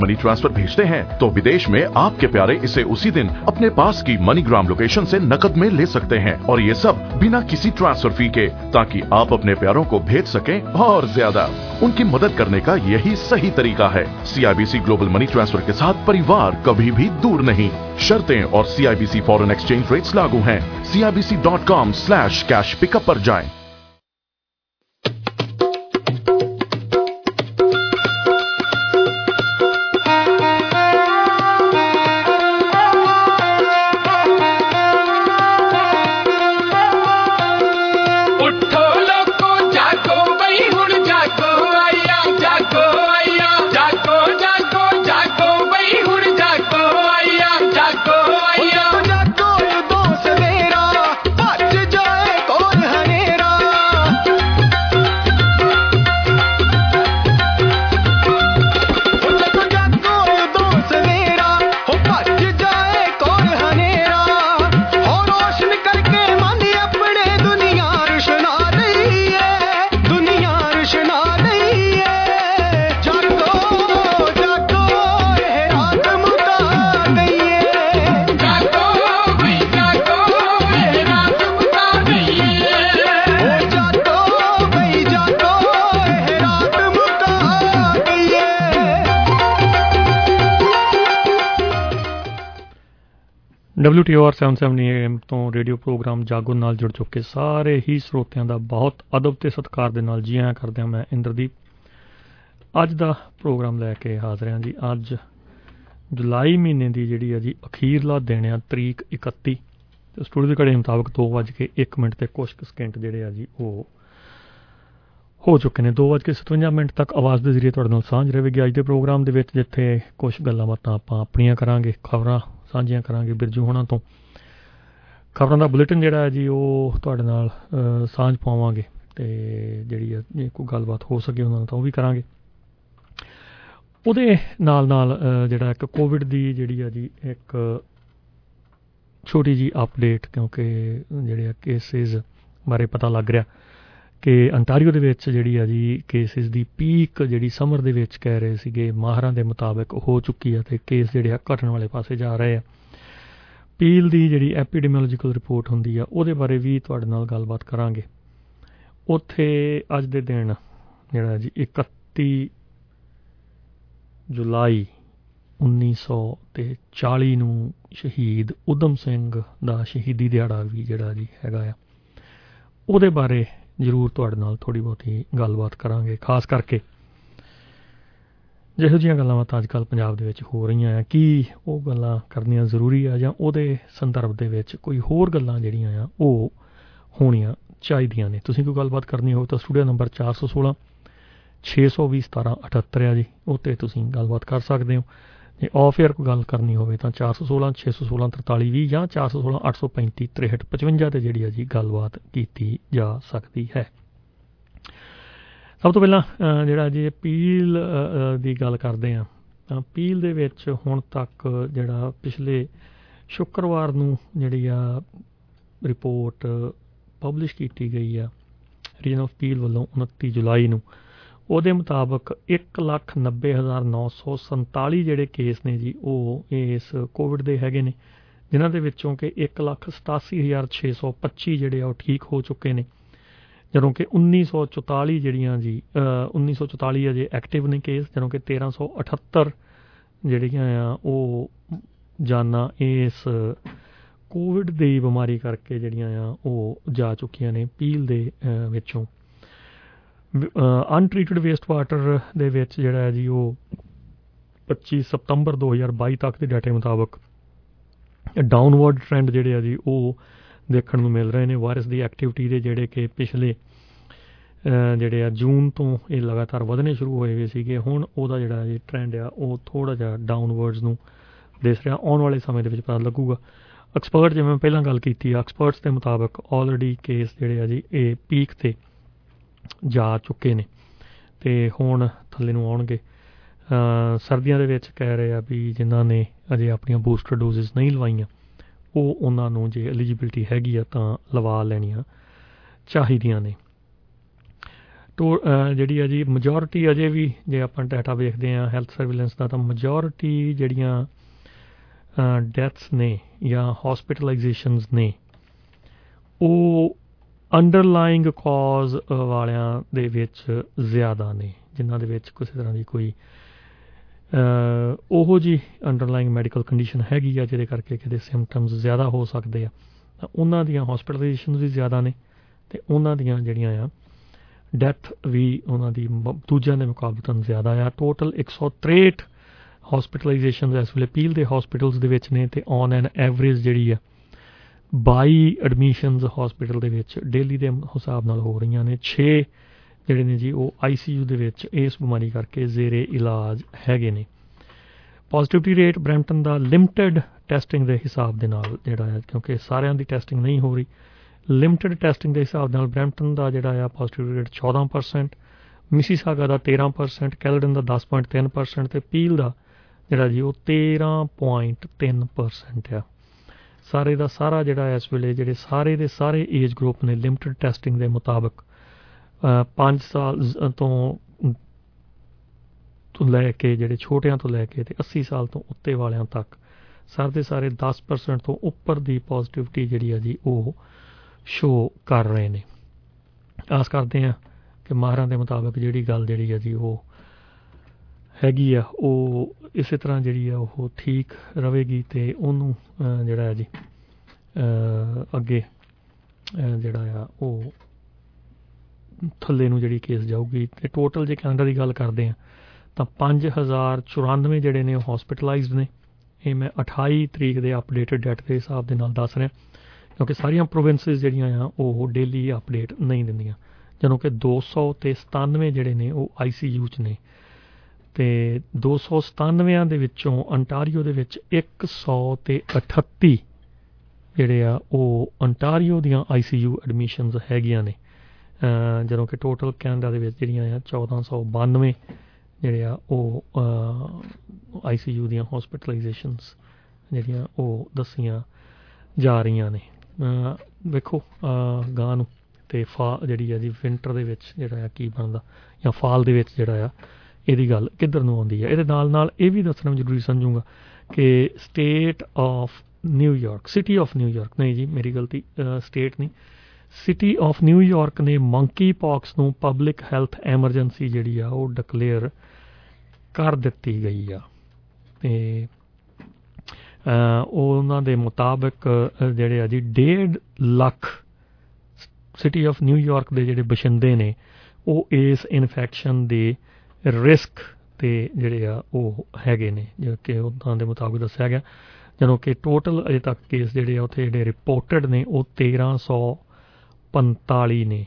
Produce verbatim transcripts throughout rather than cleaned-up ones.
Money transfer भेजते हैं तो विदेश में आपके प्यारे इसे उसी दिन अपने पास की मनीग्राम लोकेशन से नकद में ले सकते हैं और ये सब बिना किसी ट्रांसफर फी के, ताकि आप अपने प्यारों को भेज सकें और ज्यादा। उनकी मदद करने का यही सही तरीका है। सीआईबीसी ग्लोबल मनी ट्रांसफर के साथ परिवार कभी भी दूर नहीं। शर्तें और सीआईबीसी फॉरेन एक्सचेंज रेट्स लागू हैं। CIBC dot com slash cash pickup पर जाएं। W T O R seven seventy A M ਤੋਂ ਰੇਡੀਓ ਪ੍ਰੋਗਰਾਮ ਜਾਗੋ ਨਾਲ ਜੁੜ ਚੁੱਕੇ ਸਾਰੇ ਹੀ ਸਰੋਤਿਆਂ ਦਾ ਬਹੁਤ ਅਦਬ ਤੇ ਸਤਿਕਾਰ ਦੇ ਨਾਲ ਜੀ ਆਇਆਂ ਕਰਦੇ ਹਾਂ। ਮੈਂ ਇੰਦਰਦੀਪ ਅੱਜ ਦਾ ਪ੍ਰੋਗਰਾਮ ਲੈ ਕੇ ਹਾਜ਼ਰ ਹਾਂ ਜੀ। ਅੱਜ ਜੁਲਾਈ ਮਹੀਨੇ ਦੀ ਜਿਹੜੀ ਹੈ ਜੀ ਅਖੀਰਲਾ ਦਿਨ ਆ, ਤਰੀਕ ਇਕੱਤੀ, ਤੇ ਸਟੂਡੀਓ ਦੇ ਘੜੇ ਮੁਤਾਬਕ ਦੋ ਵੱਜ ਕੇ ਇੱਕ ਮਿੰਟ ਤੇ ਕੁਛ ਕੁ ਸਕਿੰਟ ਜਿਹੜੇ ਆ ਜੀ ਉਹ ਹੋ ਚੁੱਕੇ ਨੇ। ਦੋ ਵੱਜ ਕੇ ਸਤਵੰਜਾ ਮਿੰਟ ਤੱਕ ਆਵਾਜ਼ ਦੇ ਜ਼ਰੀਏ ਤੁਹਾਡੇ ਨਾਲ ਸਾਂਝ ਰਹੇਗੀ ਅੱਜ ਦੇ ਪ੍ਰੋਗਰਾਮ ਦੇ ਵਿੱਚ, ਜਿੱਥੇ ਕੁਛ ਗੱਲਾਂ ਬਾਤਾਂ ਆਪਾਂ ਆਪਣੀਆਂ ਕਰਾਂਗੇ, ਖਬਰਾਂ ਸਾਂਝੀਆਂ ਕਰਾਂਗੇ ਬਿਰਜੂ ਹੋਣਾ ਤੋਂ, ਖਬਰਾਂ ਦਾ ਬੁਲੇਟਿਨ ਜਿਹੜਾ ਹੈ ਜੀ ਉਹ ਤੁਹਾਡੇ ਨਾਲ ਸਾਂਝ ਪਾਵਾਂਗੇ, ਅਤੇ ਜਿਹੜੀ ਹੈ ਜੇ ਕੋਈ ਗੱਲਬਾਤ ਹੋ ਸਕੇ ਉਹਨਾਂ ਨਾਲ ਤਾਂ ਉਹ ਵੀ ਕਰਾਂਗੇ। ਉਹਦੇ ਨਾਲ ਨਾਲ ਜਿਹੜਾ ਇੱਕ ਕੋਵਿਡ ਦੀ ਜਿਹੜੀ ਆ ਜੀ ਇੱਕ ਛੋਟੀ ਜਿਹੀ ਅਪਡੇਟ, ਕਿਉਂਕਿ ਜਿਹੜੇ ਆ ਕੇਸਿਸ ਬਾਰੇ ਪਤਾ ਲੱਗ ਰਿਹਾ ਕਿ ਅੰਟਾਰੀਓ ਦੇ ਵਿੱਚ ਜਿਹੜੀ ਆ ਜੀ ਕੇਸਿਸ ਦੀ ਪੀਕ ਜਿਹੜੀ ਸਮਰ ਦੇ ਵਿੱਚ ਕਹਿ ਰਹੇ ਸੀਗੇ ਮਾਹਰਾਂ ਦੇ ਮੁਤਾਬਕ ਹੋ ਚੁੱਕੀ ਆ, ਅਤੇ ਕੇਸ ਜਿਹੜੇ ਆ ਘਟਣ ਵਾਲੇ ਪਾਸੇ ਜਾ ਰਹੇ ਆ। ਪੀਲ ਦੀ ਜਿਹੜੀ ਐਪੀਡੈਮੀਓਲੋਜੀਕਲ ਰਿਪੋਰਟ ਹੁੰਦੀ ਆ ਉਹਦੇ ਬਾਰੇ ਵੀ ਤੁਹਾਡੇ ਨਾਲ ਗੱਲਬਾਤ ਕਰਾਂਗੇ। ਉੱਥੇ ਅੱਜ ਦੇ ਦਿਨ ਜਿਹੜਾ ਜੀ ਇਕੱਤੀ ਜੁਲਾਈ ਉੱਨੀ ਸੌ ਅਤੇ ਚਾਲੀ ਨੂੰ ਸ਼ਹੀਦ ਊਧਮ ਸਿੰਘ ਦਾ ਸ਼ਹੀਦੀ ਦਿਹਾੜਾ ਵੀ ਜਿਹੜਾ ਜੀ ਹੈਗਾ ਆ, ਉਹਦੇ ਬਾਰੇ ਜ਼ਰੂਰ ਤੁਹਾਡੇ ਨਾਲ ਥੋੜ੍ਹੀ ਬਹੁਤੀ ਗੱਲਬਾਤ ਕਰਾਂਗੇ। ਖਾਸ ਕਰਕੇ ਜਿਹੋ ਜਿਹੀਆਂ ਗੱਲਾਂ ਬਾਤਾਂ ਅੱਜ ਕੱਲ੍ਹ ਪੰਜਾਬ ਦੇ ਵਿੱਚ ਹੋ ਰਹੀਆਂ ਆ, ਕੀ ਉਹ ਗੱਲਾਂ ਕਰਨੀਆਂ ਜ਼ਰੂਰੀ ਆ ਜਾਂ ਉਹਦੇ ਸੰਦਰਭ ਦੇ ਵਿੱਚ ਕੋਈ ਹੋਰ ਗੱਲਾਂ ਜਿਹੜੀਆਂ ਆ ਉਹ ਹੋਣੀਆਂ ਚਾਹੀਦੀਆਂ ਨੇ। ਤੁਸੀਂ ਕੋਈ ਗੱਲਬਾਤ ਕਰਨੀ ਹੋਵੇ ਤਾਂ ਸਟੂਡੀਓ ਨੰਬਰ ਚਾਰ ਸੌ ਸੋਲਾਂ ਛੇ ਸੌ ਵੀਹ ਸਤਾਰਾਂ ਅਠੱਤਰ ਆ ਜੀ, ਉਹ 'ਤੇ ਤੁਸੀਂ ਗੱਲਬਾਤ ਕਰ ਸਕਦੇ ਹੋ। ਜੇ ਆਫ ਏਅਰ ਕੋਈ ਗੱਲ ਕਰਨੀ ਹੋਵੇ ਤਾਂ ਚਾਰ ਸੌ ਸੋਲਾਂ ਛੇ ਸੌ ਸੋਲਾਂ ਤਰਤਾਲੀ ਵੀਹ ਜਾਂ ਚਾਰ ਸੌ ਸੋਲਾਂ ਅੱਠ ਸੌ ਪੈਂਤੀ ਤ੍ਰੇਹਠ ਪਚਵੰਜਾ 'ਤੇ ਜਿਹੜੀ ਆ ਜੀ ਗੱਲਬਾਤ ਕੀਤੀ ਜਾ ਸਕਦੀ ਹੈ। ਸਭ ਤੋਂ ਪਹਿਲਾਂ ਜਿਹੜਾ ਜੀ ਪੀਲ ਦੀ ਗੱਲ ਕਰਦੇ ਹਾਂ ਤਾਂ ਪੀਲ ਦੇ ਵਿੱਚ ਹੁਣ ਤੱਕ ਜਿਹੜਾ ਪਿਛਲੇ ਸ਼ੁੱਕਰਵਾਰ ਨੂੰ ਜਿਹੜੀ ਆ ਰਿਪੋਰਟ ਪਬਲਿਸ਼ ਕੀਤੀ ਗਈ ਆ ਰੀਜਨ ਆਫ ਪੀਲ ਵੱਲੋਂ ਉਨੱਤੀ ਜੁਲਾਈ ਨੂੰ, ਉਹਦੇ ਮੁਤਾਬਕ ਇੱਕ ਲੱਖ ਨੱਬੇ ਹਜ਼ਾਰ ਨੌ ਸੌ ਸੰਤਾਲੀ ਜਿਹੜੇ ਕੇਸ ਨੇ ਜੀ ਉਹ ਇਸ ਕੋਵਿਡ ਦੇ ਹੈਗੇ ਨੇ, ਜਿਨ੍ਹਾਂ ਦੇ ਵਿੱਚੋਂ ਕਿ ਇੱਕ ਲੱਖ ਸਤਾਸੀ ਹਜ਼ਾਰ ਛੇ ਸੌ ਪੱਚੀ ਜਿਹੜੇ ਆ ਉਹ ਠੀਕ ਹੋ ਚੁੱਕੇ ਨੇ, ਜਦੋਂ ਕਿ ਉੱਨੀ ਸੌ ਚੁਤਾਲੀ ਜਿਹੜੀਆਂ ਜੀ ਉੱਨੀ ਸੌ ਚੁਤਾਲੀ ਅਜੇ ਐਕਟਿਵ ਨੇ ਕੇਸ, ਜਦੋਂ ਕਿ ਤੇਰ੍ਹਾਂ ਸੌ ਅਠੱਤਰ ਜਿਹੜੀਆਂ ਆ ਉਹ ਜਾਨਾਂ ਇਸ ਕੋਵਿਡ ਦੀ ਬਿਮਾਰੀ ਕਰਕੇ ਜਿਹੜੀਆਂ ਆ ਉਹ ਜਾ ਚੁੱਕੀਆਂ ਨੇ ਪੀਲ ਦੇ ਵਿੱਚੋਂ। ਅਨਟ੍ਰੀਟਡ ਵੇਸਟ ਵਾਟਰ ਦੇ ਵਿੱਚ ਜਿਹੜਾ ਹੈ ਜੀ ਉਹ ਪੱਚੀ ਸਤੰਬਰ ਦੋ ਹਜ਼ਾਰ ਬਾਈ ਤੱਕ ਦੇ ਡਾਟੇ ਮੁਤਾਬਕ ਡਾਊਨਵਰਡ ਟਰੈਂਡ ਜਿਹੜੇ ਆ ਜੀ ਉਹ ਦੇਖਣ ਨੂੰ ਮਿਲ ਰਹੇ ਨੇ। ਵਾਇਰਸ ਦੀ ਐਕਟੀਵਿਟੀ ਦੇ ਜਿਹੜੇ ਕਿ ਪਿਛਲੇ ਜਿਹੜੇ ਆ ਜੂਨ ਤੋਂ ਇਹ ਲਗਾਤਾਰ ਵਧਣੇ ਸ਼ੁਰੂ ਹੋਏ ਹੋਏ ਸੀਗੇ, ਹੁਣ ਉਹਦਾ ਜਿਹੜਾ ਜੀ ਟਰੈਂਡ ਆ ਉਹ ਥੋੜ੍ਹਾ ਜਿਹਾ ਡਾਊਨਵਰਡਸ ਨੂੰ ਦਿਸ ਰਿਹਾ। ਆਉਣ ਵਾਲੇ ਸਮੇਂ ਦੇ ਵਿੱਚ ਪਤਾ ਲੱਗੂਗਾ। ਐਕਸਪਰਟ, ਜਿਵੇਂ ਮੈਂ ਪਹਿਲਾਂ ਗੱਲ ਕੀਤੀ ਆ, ਐਕਸਪਰਟਸ ਦੇ ਮੁਤਾਬਕ ਆਲਰੇਡੀ ਕੇਸ ਜਿਹੜੇ ਆ ਜੀ ਇਹ ਪੀਕ 'ਤੇ ਜਾ ਚੁੱਕੇ ਨੇ ਅਤੇ ਹੁਣ ਥੱਲੇ ਨੂੰ ਆਉਣਗੇ। ਸਰਦੀਆਂ ਦੇ ਵਿੱਚ ਕਹਿ ਰਹੇ ਆ ਵੀ ਜਿਨ੍ਹਾਂ ਨੇ ਅਜੇ ਆਪਣੀਆਂ ਬੂਸਟਰ ਡੋਜ਼ਿਸ ਨਹੀਂ ਲਵਾਈਆਂ ਉਹ ਉਹਨਾਂ ਨੂੰ ਜੇ ਐਲੀਜੀਬਿਲਿਟੀ ਹੈਗੀ ਆ ਤਾਂ ਲਵਾ ਲੈਣੀਆਂ ਚਾਹੀਦੀਆਂ ਨੇ। ਟੋ ਜਿਹੜੀ ਆ ਜੀ ਮੈਜੋਰਿਟੀ ਅਜੇ ਵੀ ਜੇ ਆਪਾਂ ਡਾਟਾ ਵੇਖਦੇ ਹਾਂ ਹੈਲਥ ਸਰਵੇਲੈਂਸ ਦਾ, ਤਾਂ ਮੈਜੋਰਿਟੀ ਜਿਹੜੀਆਂ ਡੈਥਸ ਨੇ ਜਾਂ ਹੌਸਪੀਟਲਾਈਜੇਸ਼ਨਸ ਨੇ ਉਹ ਅੰਡਰਲਾਈਂਗ ਕਾਜ਼ ਵਾਲਿਆਂ ਦੇ ਵਿੱਚ ਜ਼ਿਆਦਾ ਨੇ, ਜਿਨ੍ਹਾਂ ਦੇ ਵਿੱਚ ਕਿਸੇ ਤਰ੍ਹਾਂ ਦੀ ਕੋਈ ਉਹੋ ਜਿਹੀ ਅੰਡਰਲਾਈਂਗ ਮੈਡੀਕਲ ਕੰਡੀਸ਼ਨ ਹੈਗੀ ਆ ਜਿਹਦੇ ਕਰਕੇ ਕਿਤੇ ਸਿੰਪਟਮਸ ਜ਼ਿਆਦਾ ਹੋ ਸਕਦੇ ਆ, ਤਾਂ ਉਹਨਾਂ ਦੀਆਂ ਹੌਸਪੀਟਲਾਈਜੇਸ਼ਨ ਵੀ ਜ਼ਿਆਦਾ ਨੇ ਅਤੇ ਉਹਨਾਂ ਦੀਆਂ ਜਿਹੜੀਆਂ ਆ ਡੈਥ ਵੀ ਉਹਨਾਂ ਦੀ ਦੂਜਿਆਂ ਦੇ ਮੁਕਾਬਲਤਨ ਜ਼ਿਆਦਾ ਆ। ਟੋਟਲ ਇੱਕ ਸੌ ਤ੍ਰੇਹਠ ਹੌਸਪੀਟਲਾਈਜੇਸ਼ਨ ਇਸ ਵੇਲੇ ਪੀਲ ਦੇ ਹੌਸਪੀਟਲਸ ਦੇ ਵਿੱਚ ਨੇ, ਅਤੇ ਔਨ ਐਨ ਐਵਰੇਜ ਜਿਹੜੀ ਆ ਬਾਈ ਐਡਮਿਸ਼ਨਸ ਹੌਸਪੀਟਲ ਦੇ ਵਿੱਚ ਡੇਲੀ ਦੇ ਹਿਸਾਬ ਨਾਲ ਹੋ ਰਹੀਆਂ ਨੇ। ਛੇ ਜਿਹੜੇ ਨੇ ਜੀ ਉਹ ਆਈ ਸੀ ਯੂ ਦੇ ਵਿੱਚ ਇਸ ਬਿਮਾਰੀ ਕਰਕੇ ਜ਼ੇਰੇ ਇਲਾਜ ਹੈਗੇ ਨੇ। ਪੋਜ਼ੀਟਿਵਿਟੀ ਰੇਟ ਬਰੈਂਪਟਨ ਦਾ ਲਿਮਟਿਡ ਟੈਸਟਿੰਗ ਦੇ ਹਿਸਾਬ ਦੇ ਨਾਲ ਜਿਹੜਾ ਹੈ, ਕਿਉਂਕਿ ਸਾਰਿਆਂ ਦੀ ਟੈਸਟਿੰਗ ਨਹੀਂ ਹੋ ਰਹੀ, ਲਿਮਟਿਡ ਟੈਸਟਿੰਗ ਦੇ ਹਿਸਾਬ ਨਾਲ ਬਰੈਂਪਟਨ ਦਾ ਜਿਹੜਾ ਆ ਪੋਜ਼ੀਟਿਵਿਟੀ ਰੇਟ ਚੌਦਾਂ ਪਰਸੈਂਟ, ਮਿਸੀਸਾਗਾ ਦਾ ਤੇਰ੍ਹਾਂ ਪਰਸੈਂਟ, ਕੈਲਡਨ ਦਾ ਦਸ ਪੁਆਇੰਟ ਤਿੰਨ ਪਰਸੈਂਟ ਅਤੇ ਪੀਲ ਦਾ ਜਿਹੜਾ ਜੀ ਉਹ ਤੇਰ੍ਹਾਂ ਪੁਆਇੰਟ ਤਿੰਨ ਪਰਸੈਂਟ ਆ। ਸਾਰੇ ਦਾ ਸਾਰਾ ਜਿਹੜਾ ਇਸ ਵੇਲੇ ਜਿਹੜੇ ਸਾਰੇ ਦੇ ਸਾਰੇ ਏਜ ਗਰੁੱਪ ਨੇ ਲਿਮਟਿਡ ਟੈਸਟਿੰਗ ਦੇ ਮੁਤਾਬਕ ਪੰਜ ਸਾਲ ਤੋਂ ਤੋਂ ਲੈ ਕੇ ਜਿਹੜੇ ਛੋਟਿਆਂ ਤੋਂ ਲੈ ਕੇ ਅਤੇ ਅੱਸੀ ਸਾਲ ਤੋਂ ਉੱਤੇ ਵਾਲਿਆਂ ਤੱਕ ਸਾਰੇ ਦੇ ਸਾਰੇ ਦਸ ਪਰਸੈਂਟ ਤੋਂ ਉੱਪਰ ਦੀ ਪੋਜ਼ੀਟਿਵਿਟੀ ਜਿਹੜੀ ਆ ਜੀ ਉਹ ਸ਼ੋ ਕਰ ਰਹੇ ਨੇ। ਆਸ ਕਰਦੇ ਹਾਂ ਕਿ ਮਾਹਰਾਂ ਦੇ ਮੁਤਾਬਕ ਜਿਹੜੀ ਗੱਲ ਜਿਹੜੀ ਆ ਜੀ ਉਹ ਹੈਗੀ ਆ ਉਹ ਇਸੇ ਤਰ੍ਹਾਂ ਜਿਹੜੀ ਆ ਉਹ ਠੀਕ ਰਹੇਗੀ ਅਤੇ ਉਹਨੂੰ ਜਿਹੜਾ ਹੈ ਜੀ ਅੱਗੇ ਜਿਹੜਾ ਆ ਉਹ ਥੱਲੇ ਨੂੰ ਜਿਹੜੀ ਕੇਸ ਜਾਊਗੀ। ਅਤੇ ਟੋਟਲ ਜੇ ਕੈਨੇਡਾ ਦੀ ਗੱਲ ਕਰਦੇ ਹਾਂ ਤਾਂ ਪੰਜ ਹਜ਼ਾਰ ਚੁਰਾਨਵੇਂ ਜਿਹੜੇ ਨੇ ਉਹ ਹੌਸਪੀਟਲਾਈਜ਼ਡ ਨੇ। ਇਹ ਮੈਂ ਅਠਾਈ ਤਰੀਕ ਦੇ ਅਪਡੇਟਡ ਡੇਟ ਦੇ ਹਿਸਾਬ ਦੇ ਨਾਲ ਦੱਸ ਰਿਹਾ, ਕਿਉਂਕਿ ਸਾਰੀਆਂ ਪ੍ਰੋਵਿੰਸਿਸ ਜਿਹੜੀਆਂ ਆ ਉਹ ਡੇਲੀ ਅਪਡੇਟ ਨਹੀਂ ਦਿੰਦੀਆਂ, ਜਦੋਂ ਕਿ ਦੋ ਸੌ ਅਤੇ ਸਤਾਨਵੇਂ ਜਿਹੜੇ ਨੇ ਉਹ ਆਈ ਸੀ ਯੂ 'ਚ ਨੇ। ਅਤੇ ਦੋ ਸੌ ਸਤਾਨਵਿਆਂ ਦੇ ਵਿੱਚੋਂ ਅੰਟਾਰੀਓ ਦੇ ਵਿੱਚ ਇੱਕ ਸੌ ਅਤੇ ਅਠੱਤੀ ਜਿਹੜੇ ਆ ਉਹ ਅੰਟਾਰੀਓ ਦੀਆਂ ਆਈ ਸੀ ਯੂ ਐਡਮਿਸ਼ਨਸ ਹੈਗੀਆਂ ਨੇ, ਜਦੋਂ ਕਿ ਟੋਟਲ ਕੈਨੇਡਾ ਦੇ ਵਿੱਚ ਜਿਹੜੀਆਂ ਆ ਚੌਦਾਂ ਸੌ ਬਾਨਵੇਂ ਜਿਹੜੇ ਆ ਉਹ ਆਈ ਸੀ ਯੂ ਦੀਆਂ ਹੌਸਪੀਟਲਾਈਜੇਸ਼ਨਸ ਜਿਹੜੀਆਂ ਉਹ ਦੱਸੀਆਂ ਜਾ ਰਹੀਆਂ ਨੇ। ਵੇਖੋ ਗਾਂ ਨੂੰ ਅਤੇ ਫਾ ਜਿਹੜੀ ਆ ਜੀ ਵਿੰਟਰ ਦੇ ਵਿੱਚ ਜਿਹੜਾ ਆ ਕੀ ਬਣਦਾ, ਜਾਂ ਫਾਲ ਦੇ ਵਿੱਚ ਜਿਹੜਾ ਆ ਇਹਦੀ ਗੱਲ ਕਿੱਧਰ ਨੂੰ ਆਉਂਦੀ ਹੈ। ਇਹਦੇ ਨਾਲ ਨਾਲ ਇਹ ਵੀ ਦੱਸਣਾ ਜ਼ਰੂਰੀ ਸਮਝੂੰਗਾ ਕਿ state of New York, city of New York ਨਹੀਂ ਜੀ ਮੇਰੀ ਗਲਤੀ, ਸਟੇਟ ਨਹੀਂ, ਸਿਟੀ ਆਫ ਨਿਊਯਾਰਕ ਨੇ ਮੰਕੀ ਪੌਕਸ ਨੂੰ ਪਬਲਿਕ ਹੈਲਥ ਐਮਰਜੈਂਸੀ ਜਿਹੜੀ ਆ ਉਹ ਡਿਕਲੇਅਰ ਕਰ ਦਿੱਤੀ ਗਈ ਆ। ਅਤੇ ਉਹਨਾਂ ਦੇ ਮੁਤਾਬਕ ਜਿਹੜੇ ਆ ਜੀ ਡੇਢ ਲੱਖ ਸਿਟੀ ਆਫ ਨਿਊਯਾਰਕ ਦੇ ਜਿਹੜੇ ਬਸ਼ਿੰਦੇ ਨੇ ਉਹ ਇਸ ਇਨਫੈਕਸ਼ਨ ਦੇ ਰਿਸਕ 'ਤੇ ਜਿਹੜੇ ਆ ਉਹ ਹੈਗੇ ਨੇ, ਜੋ ਕਿ ਉਹਨਾਂ ਦੇ ਮੁਤਾਬਕ ਦੱਸਿਆ ਗਿਆ, ਜਦੋਂ ਕਿ ਟੋਟਲ ਅਜੇ ਤੱਕ ਕੇਸ ਜਿਹੜੇ ਆ ਉੱਥੇ ਜਿਹੜੇ ਰਿਪੋਰਟਡ ਨੇ ਉਹ ਤੇਰ੍ਹਾਂ ਸੌ ਪੰਤਾਲੀ ਨੇ।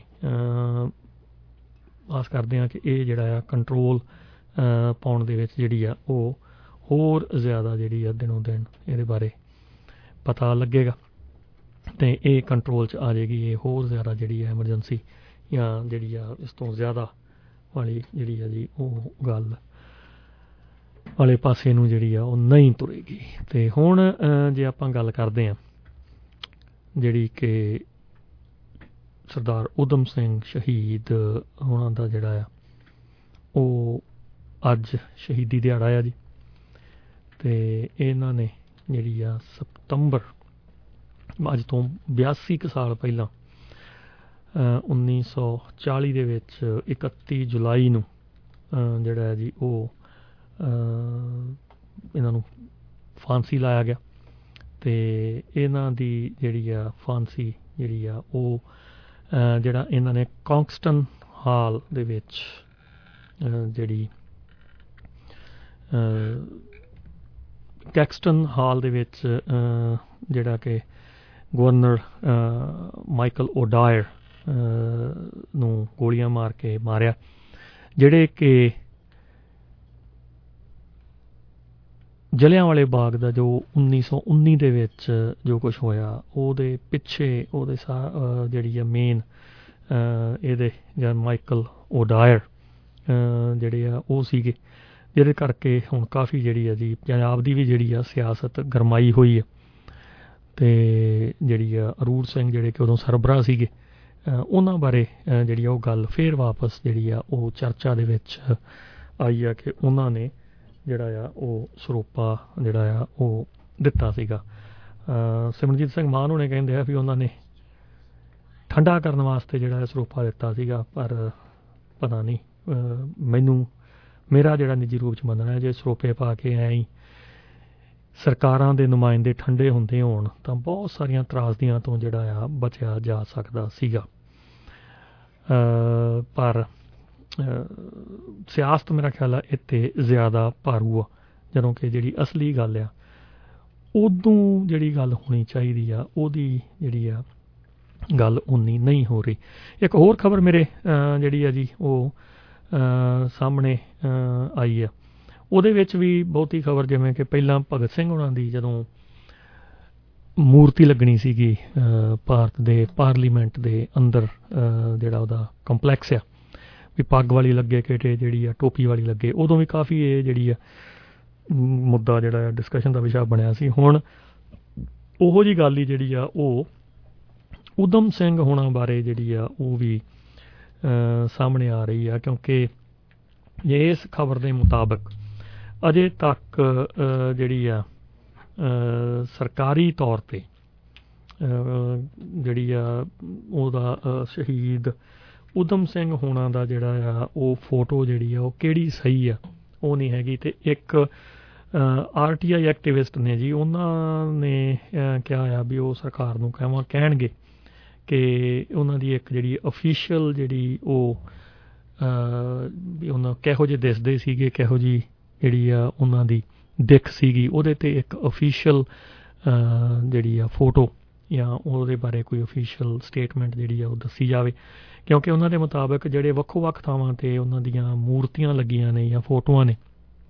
ਆਸ ਕਰਦੇ ਹਾਂ ਕਿ ਇਹ ਜਿਹੜਾ ਆ ਕੰਟਰੋਲ ਪਾਉਣ ਦੇ ਵਿੱਚ ਜਿਹੜੀ ਆ ਉਹ ਹੋਰ ਜ਼ਿਆਦਾ ਜਿਹੜੀ ਆ ਦਿਨੋਂ ਦਿਨ ਇਹਦੇ ਬਾਰੇ ਪਤਾ ਲੱਗੇਗਾ ਅਤੇ ਇਹ ਕੰਟਰੋਲ 'ਚ ਆ ਜਾਏਗੀ। ਇਹ ਹੋਰ ਜ਼ਿਆਦਾ ਜਿਹੜੀ ਆ ਐਮਰਜੈਂਸੀ ਜਾਂ ਜਿਹੜੀ ਆ ਇਸ ਤੋਂ ਜ਼ਿਆਦਾ ਵਾਲੀ ਜਿਹੜੀ ਆ ਜੀ ਉਹ ਗੱਲ ਵਾਲੇ ਪਾਸੇ ਨੂੰ ਜਿਹੜੀ ਆ ਉਹ ਨਹੀਂ ਤੁਰੇਗੀ। ਅਤੇ ਹੁਣ ਜੇ ਆਪਾਂ ਗੱਲ ਕਰਦੇ ਹਾਂ ਜਿਹੜੀ ਕਿ ਸਰਦਾਰ ਊਧਮ ਸਿੰਘ ਸ਼ਹੀਦ ਉਹਨਾਂ ਦਾ ਜਿਹੜਾ ਆ ਉਹ ਅੱਜ ਸ਼ਹੀਦੀ ਦਿਹਾੜਾ ਆ ਜੀ, ਅਤੇ ਇਹਨਾਂ ਨੇ ਜਿਹੜੀ ਆ ਸਤੰਬਰ ਅੱਜ ਤੋਂ ਬਿਆਸੀ ਕੁ ਸਾਲ ਪਹਿਲਾਂ ਉੱਨੀ ਸੌ ਚਾਲੀ ਦੇ ਵਿੱਚ ਇਕੱਤੀ ਜੁਲਾਈ ਨੂੰ ਜਿਹੜਾ ਹੈ ਜੀ ਉਹ ਇਹਨਾਂ ਨੂੰ ਫਾਂਸੀ ਲਾਇਆ ਗਿਆ। ਅਤੇ ਇਹਨਾਂ ਦੀ ਜਿਹੜੀ ਆ ਫਾਂਸੀ ਜਿਹੜੀ ਆ ਉਹ ਜਿਹੜਾ ਇਹਨਾਂ ਨੇ ਕੌਂਕਸਟਨ ਹਾਲ ਦੇ ਵਿੱਚ ਜਿਹੜੀ ਕੈਕਸਟਨ ਹਾਲ ਦੇ ਵਿੱਚ ਜਿਹੜਾ ਕਿ ਗਵਰਨਰ ਮਾਈਕਲ ਓਡਾਇਰ ਨੂੰ ਗੋਲੀਆਂ ਮਾਰ ਕੇ ਮਾਰਿਆ, ਜਿਹੜੇ ਕਿ ਜਲਿਆਂਵਾਲੇ ਬਾਗ ਦਾ ਜੋ ਉੱਨੀ ਸੌ ਉੱਨੀ ਦੇ ਵਿੱਚ ਜੋ ਕੁਛ ਹੋਇਆ ਉਹਦੇ ਪਿੱਛੇ ਉਹਦੇ ਸਾ ਜਿਹੜੀ ਆ ਮੇਨ ਇਹਦੇ ਜਾਂ ਮਾਈਕਲ ਓਡਾਇਰ ਜਿਹੜੇ ਆ ਉਹ ਸੀਗੇ, ਜਿਹਦੇ ਕਰਕੇ ਹੁਣ ਕਾਫੀ ਜਿਹੜੀ ਆ ਜੀ ਪੰਜਾਬ ਦੀ ਵੀ ਜਿਹੜੀ ਆ ਸਿਆਸਤ ਗਰਮਾਈ ਹੋਈ ਹੈ। ਅਤੇ ਜਿਹੜੀ ਆ ਅਰੂੜ ਸਿੰਘ ਜਿਹੜੇ ਕਿ ਉਦੋਂ ਸਰਬਰਾਹ ਸੀਗੇ ਉਹਨਾਂ ਬਾਰੇ ਜਿਹੜੀ ਉਹ ਗੱਲ ਫਿਰ ਵਾਪਸ ਜਿਹੜੀ ਆ ਉਹ ਚਰਚਾ ਦੇ ਵਿੱਚ ਆਈ ਆ ਕਿ ਉਹਨਾਂ ਨੇ ਜਿਹੜਾ ਆ ਉਹ ਸਰੋਪਾ ਜਿਹੜਾ ਆ ਉਹ ਦਿੱਤਾ ਸੀਗਾ। ਸਿਮਰਨਜੀਤ ਸਿੰਘ ਮਾਨ ਹੋਣੇ ਕਹਿੰਦੇ ਆ ਵੀ ਉਹਨਾਂ ਨੇ ਠੰਡਾ ਕਰਨ ਵਾਸਤੇ ਜਿਹੜਾ ਸਰੋਪਾ ਦਿੱਤਾ ਸੀਗਾ, ਪਰ ਪਤਾ ਨਹੀਂ, ਮੈਨੂੰ ਮੇਰਾ ਜਿਹੜਾ ਨਿੱਜੀ ਰੂਪ 'ਚ ਮੰਨਣਾ ਜੇ ਸਰੋਪੇ ਪਾ ਕੇ ਐਂ ਹੀ ਸਰਕਾਰਾਂ ਦੇ ਨੁਮਾਇੰਦੇ ਠੰਡੇ ਹੁੰਦੇ ਹੋਣ ਤਾਂ ਬਹੁਤ ਸਾਰੀਆਂ ਤਰਾਸਦੀਆਂ ਤੋਂ ਜਿਹੜਾ ਆ ਬਚਿਆ ਜਾ ਸਕਦਾ ਸੀਗਾ। ਪਰ ਸਿਆਸਤ ਮੇਰਾ ਖਿਆਲ ਆ ਇੱਥੇ ਜ਼ਿਆਦਾ ਭਾਰੂ ਆ, ਜਦੋਂ ਕਿ ਜਿਹੜੀ ਅਸਲੀ ਗੱਲ ਆ ਉਦੋਂ ਜਿਹੜੀ ਗੱਲ ਹੋਣੀ ਚਾਹੀਦੀ ਆ ਉਹਦੀ ਜਿਹੜੀ ਆ ਗੱਲ ਉਨੀ ਨਹੀਂ ਹੋ ਰਹੀ। ਇੱਕ ਹੋਰ ਖਬਰ ਮੇਰੇ ਜਿਹੜੀ ਆ ਜੀ ਉਹ ਸਾਹਮਣੇ ਆਈ ਆ, ਉਹਦੇ ਵਿੱਚ ਵੀ ਬਹੁਤੀ ਖਬਰ, ਜਿਵੇਂ ਕਿ ਪਹਿਲਾਂ ਭਗਤ ਸਿੰਘ ਹੋਰਾਂ ਦੀ ਜਦੋਂ ਮੂਰਤੀ ਲੱਗਣੀ ਸੀਗੀ ਭਾਰਤ ਦੇ ਪਾਰਲੀਮੈਂਟ ਦੇ ਅੰਦਰ, ਜਿਹੜਾ ਉਹਦਾ ਕੰਪਲੈਕਸ ਆ ਵੀ ਪੱਗ ਵਾਲੀ ਲੱਗੇ ਕਿ ਜਿਹੜੀ ਆ ਟੋਪੀ ਵਾਲੀ ਲੱਗੇ, ਉਦੋਂ ਵੀ ਕਾਫੀ ਇਹ ਜਿਹੜੀ ਆ ਮੁੱਦਾ ਜਿਹੜਾ ਆ ਡਿਸਕਸ਼ਨ ਦਾ ਵਿਸ਼ਾ ਬਣਿਆ ਸੀ। ਹੁਣ ਉਹੋ ਜਿਹੀ ਗੱਲ ਹੀ ਜਿਹੜੀ ਆ ਉਹ ਊਧਮ ਸਿੰਘ ਹੋਣਾ ਬਾਰੇ ਜਿਹੜੀ ਆ ਉਹ ਵੀ ਸਾਹਮਣੇ ਆ ਰਹੀ ਆ, ਕਿਉਂਕਿ ਇਸ ਖਬਰ ਦੇ ਮੁਤਾਬਕ ਅਜੇ ਤੱਕ ਜਿਹੜੀ ਆ ਸਰਕਾਰੀ ਤੌਰ 'ਤੇ ਜਿਹੜੀ ਆ ਉਹਦਾ ਸ਼ਹੀਦ ਊਧਮ ਸਿੰਘ ਹੋਣਾ ਦਾ ਜਿਹੜਾ ਆ ਉਹ ਫੋਟੋ ਜਿਹੜੀ ਆ ਉਹ ਕਿਹੜੀ ਸਹੀ ਆ ਉਹ ਨਹੀਂ ਹੈਗੀ। ਅਤੇ ਇੱਕ ਆਰ ਟੀ ਆਈ ਐਕਟਿਵਿਸਟ ਨੇ ਜੀ, ਉਹਨਾਂ ਨੇ ਕਿਹਾ ਆ ਵੀ ਉਹ ਸਰਕਾਰ ਨੂੰ ਕਹਿਵਾ ਕਹਿਣਗੇ ਕਿ ਉਹਨਾਂ ਦੀ ਇੱਕ ਜਿਹੜੀ ਅਫੀਸ਼ੀਅਲ ਜਿਹੜੀ ਉਹ ਵੀ ਉਹਨਾਂ ਕਿਹੋ ਜਿਹੇ ਦਿਸਦੇ ਸੀਗੇ, ਕਿਹੋ ਜਿਹੀ ਜਿਹੜੀ ਆ ਉਹਨਾਂ ਦੀ ਦਿੱਖ ਸੀਗੀ, ਉਹਦੇ 'ਤੇ ਇੱਕ ਅਫੀਸ਼ੀਅਲ ਜਿਹੜੀ ਆ ਫੋਟੋ ਜਾਂ ਉਹਦੇ ਬਾਰੇ ਕੋਈ ਅਫੀਸ਼ੀਅਲ ਸਟੇਟਮੈਂਟ ਜਿਹੜੀ ਆ ਉਹ ਦੱਸੀ ਜਾਵੇ, ਕਿਉਂਕਿ ਉਹਨਾਂ ਦੇ ਮੁਤਾਬਕ ਜਿਹੜੇ ਵੱਖੋ ਵੱਖ ਥਾਵਾਂ 'ਤੇ ਉਹਨਾਂ ਦੀਆਂ ਮੂਰਤੀਆਂ ਲੱਗੀਆਂ ਨੇ ਜਾਂ ਫੋਟੋਆਂ ਨੇ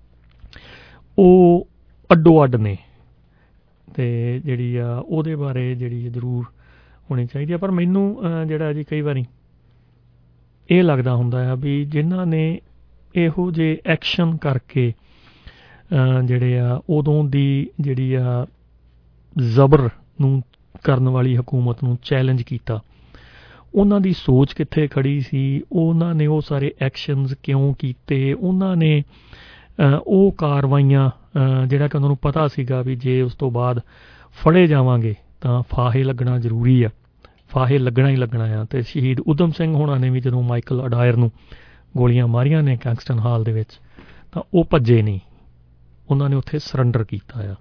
ਉਹ ਅੱਡੋ ਅੱਡ ਨੇ, ਅਤੇ ਜਿਹੜੀ ਆ ਉਹਦੇ ਬਾਰੇ ਜਿਹੜੀ ਜ਼ਰੂਰ ਹੋਣੀ ਚਾਹੀਦੀ ਆ। ਪਰ ਮੈਨੂੰ ਜਿਹੜਾ ਜੀ ਕਈ ਵਾਰੀ ਇਹ ਲੱਗਦਾ ਹੁੰਦਾ ਆ ਵੀ ਜਿਨ੍ਹਾਂ ਨੇ ਇਹੋ ਜਿਹੇ ਐਕਸ਼ਨ ਕਰਕੇ ਜਿਹੜੇ ਆ ਉਦੋਂ ਦੀ ਜਿਹੜੀ ਆ ਜ਼ਬਰ ਨੂੰ ਕਰਨ ਵਾਲੀ ਹਕੂਮਤ ਨੂੰ ਚੈਲੰਜ ਕੀਤਾ, ਉਹਨਾਂ ਦੀ ਸੋਚ ਕਿੱਥੇ ਖੜੀ ਸੀ, ਉਹਨਾਂ ਨੇ ਉਹ ਸਾਰੇ ਐਕਸ਼ਨਜ਼ ਕਿਉਂ ਕੀਤੇ, ਉਹਨਾਂ ਨੇ ਉਹ ਕਾਰਵਾਈਆਂ ਜਿਹੜਾ ਕਿ ਉਹਨਾਂ ਨੂੰ ਪਤਾ ਸੀਗਾ ਵੀ ਜੇ ਉਸ ਤੋਂ ਬਾਅਦ ਫੜੇ ਜਾਵਾਂਗੇ ਤਾਂ ਫਾਹੇ ਲੱਗਣਾ ਜ਼ਰੂਰੀ ਆ, ਫਾਹੇ ਲੱਗਣਾ ਹੀ ਲੱਗਣਾ ਆ। ਅਤੇ ਸ਼ਹੀਦ ਊਧਮ ਸਿੰਘ ਹੋਣਾ ਨੇ ਵੀ ਜਦੋਂ ਮਾਈਕਲ ਅਡਾਇਰ ਨੂੰ ਗੋਲੀਆਂ ਮਾਰੀਆਂ ਨੇ ਕੈਂਗਸਟਨ ਹਾਲ ਦੇ ਵਿੱਚ ਤਾਂ ਉਹ ਭੱਜੇ ਨਹੀਂ, ਉਹਨਾਂ ਨੇ ਉੱਥੇ ਸਰੈਂਡਰ ਕੀਤਾ ਆ।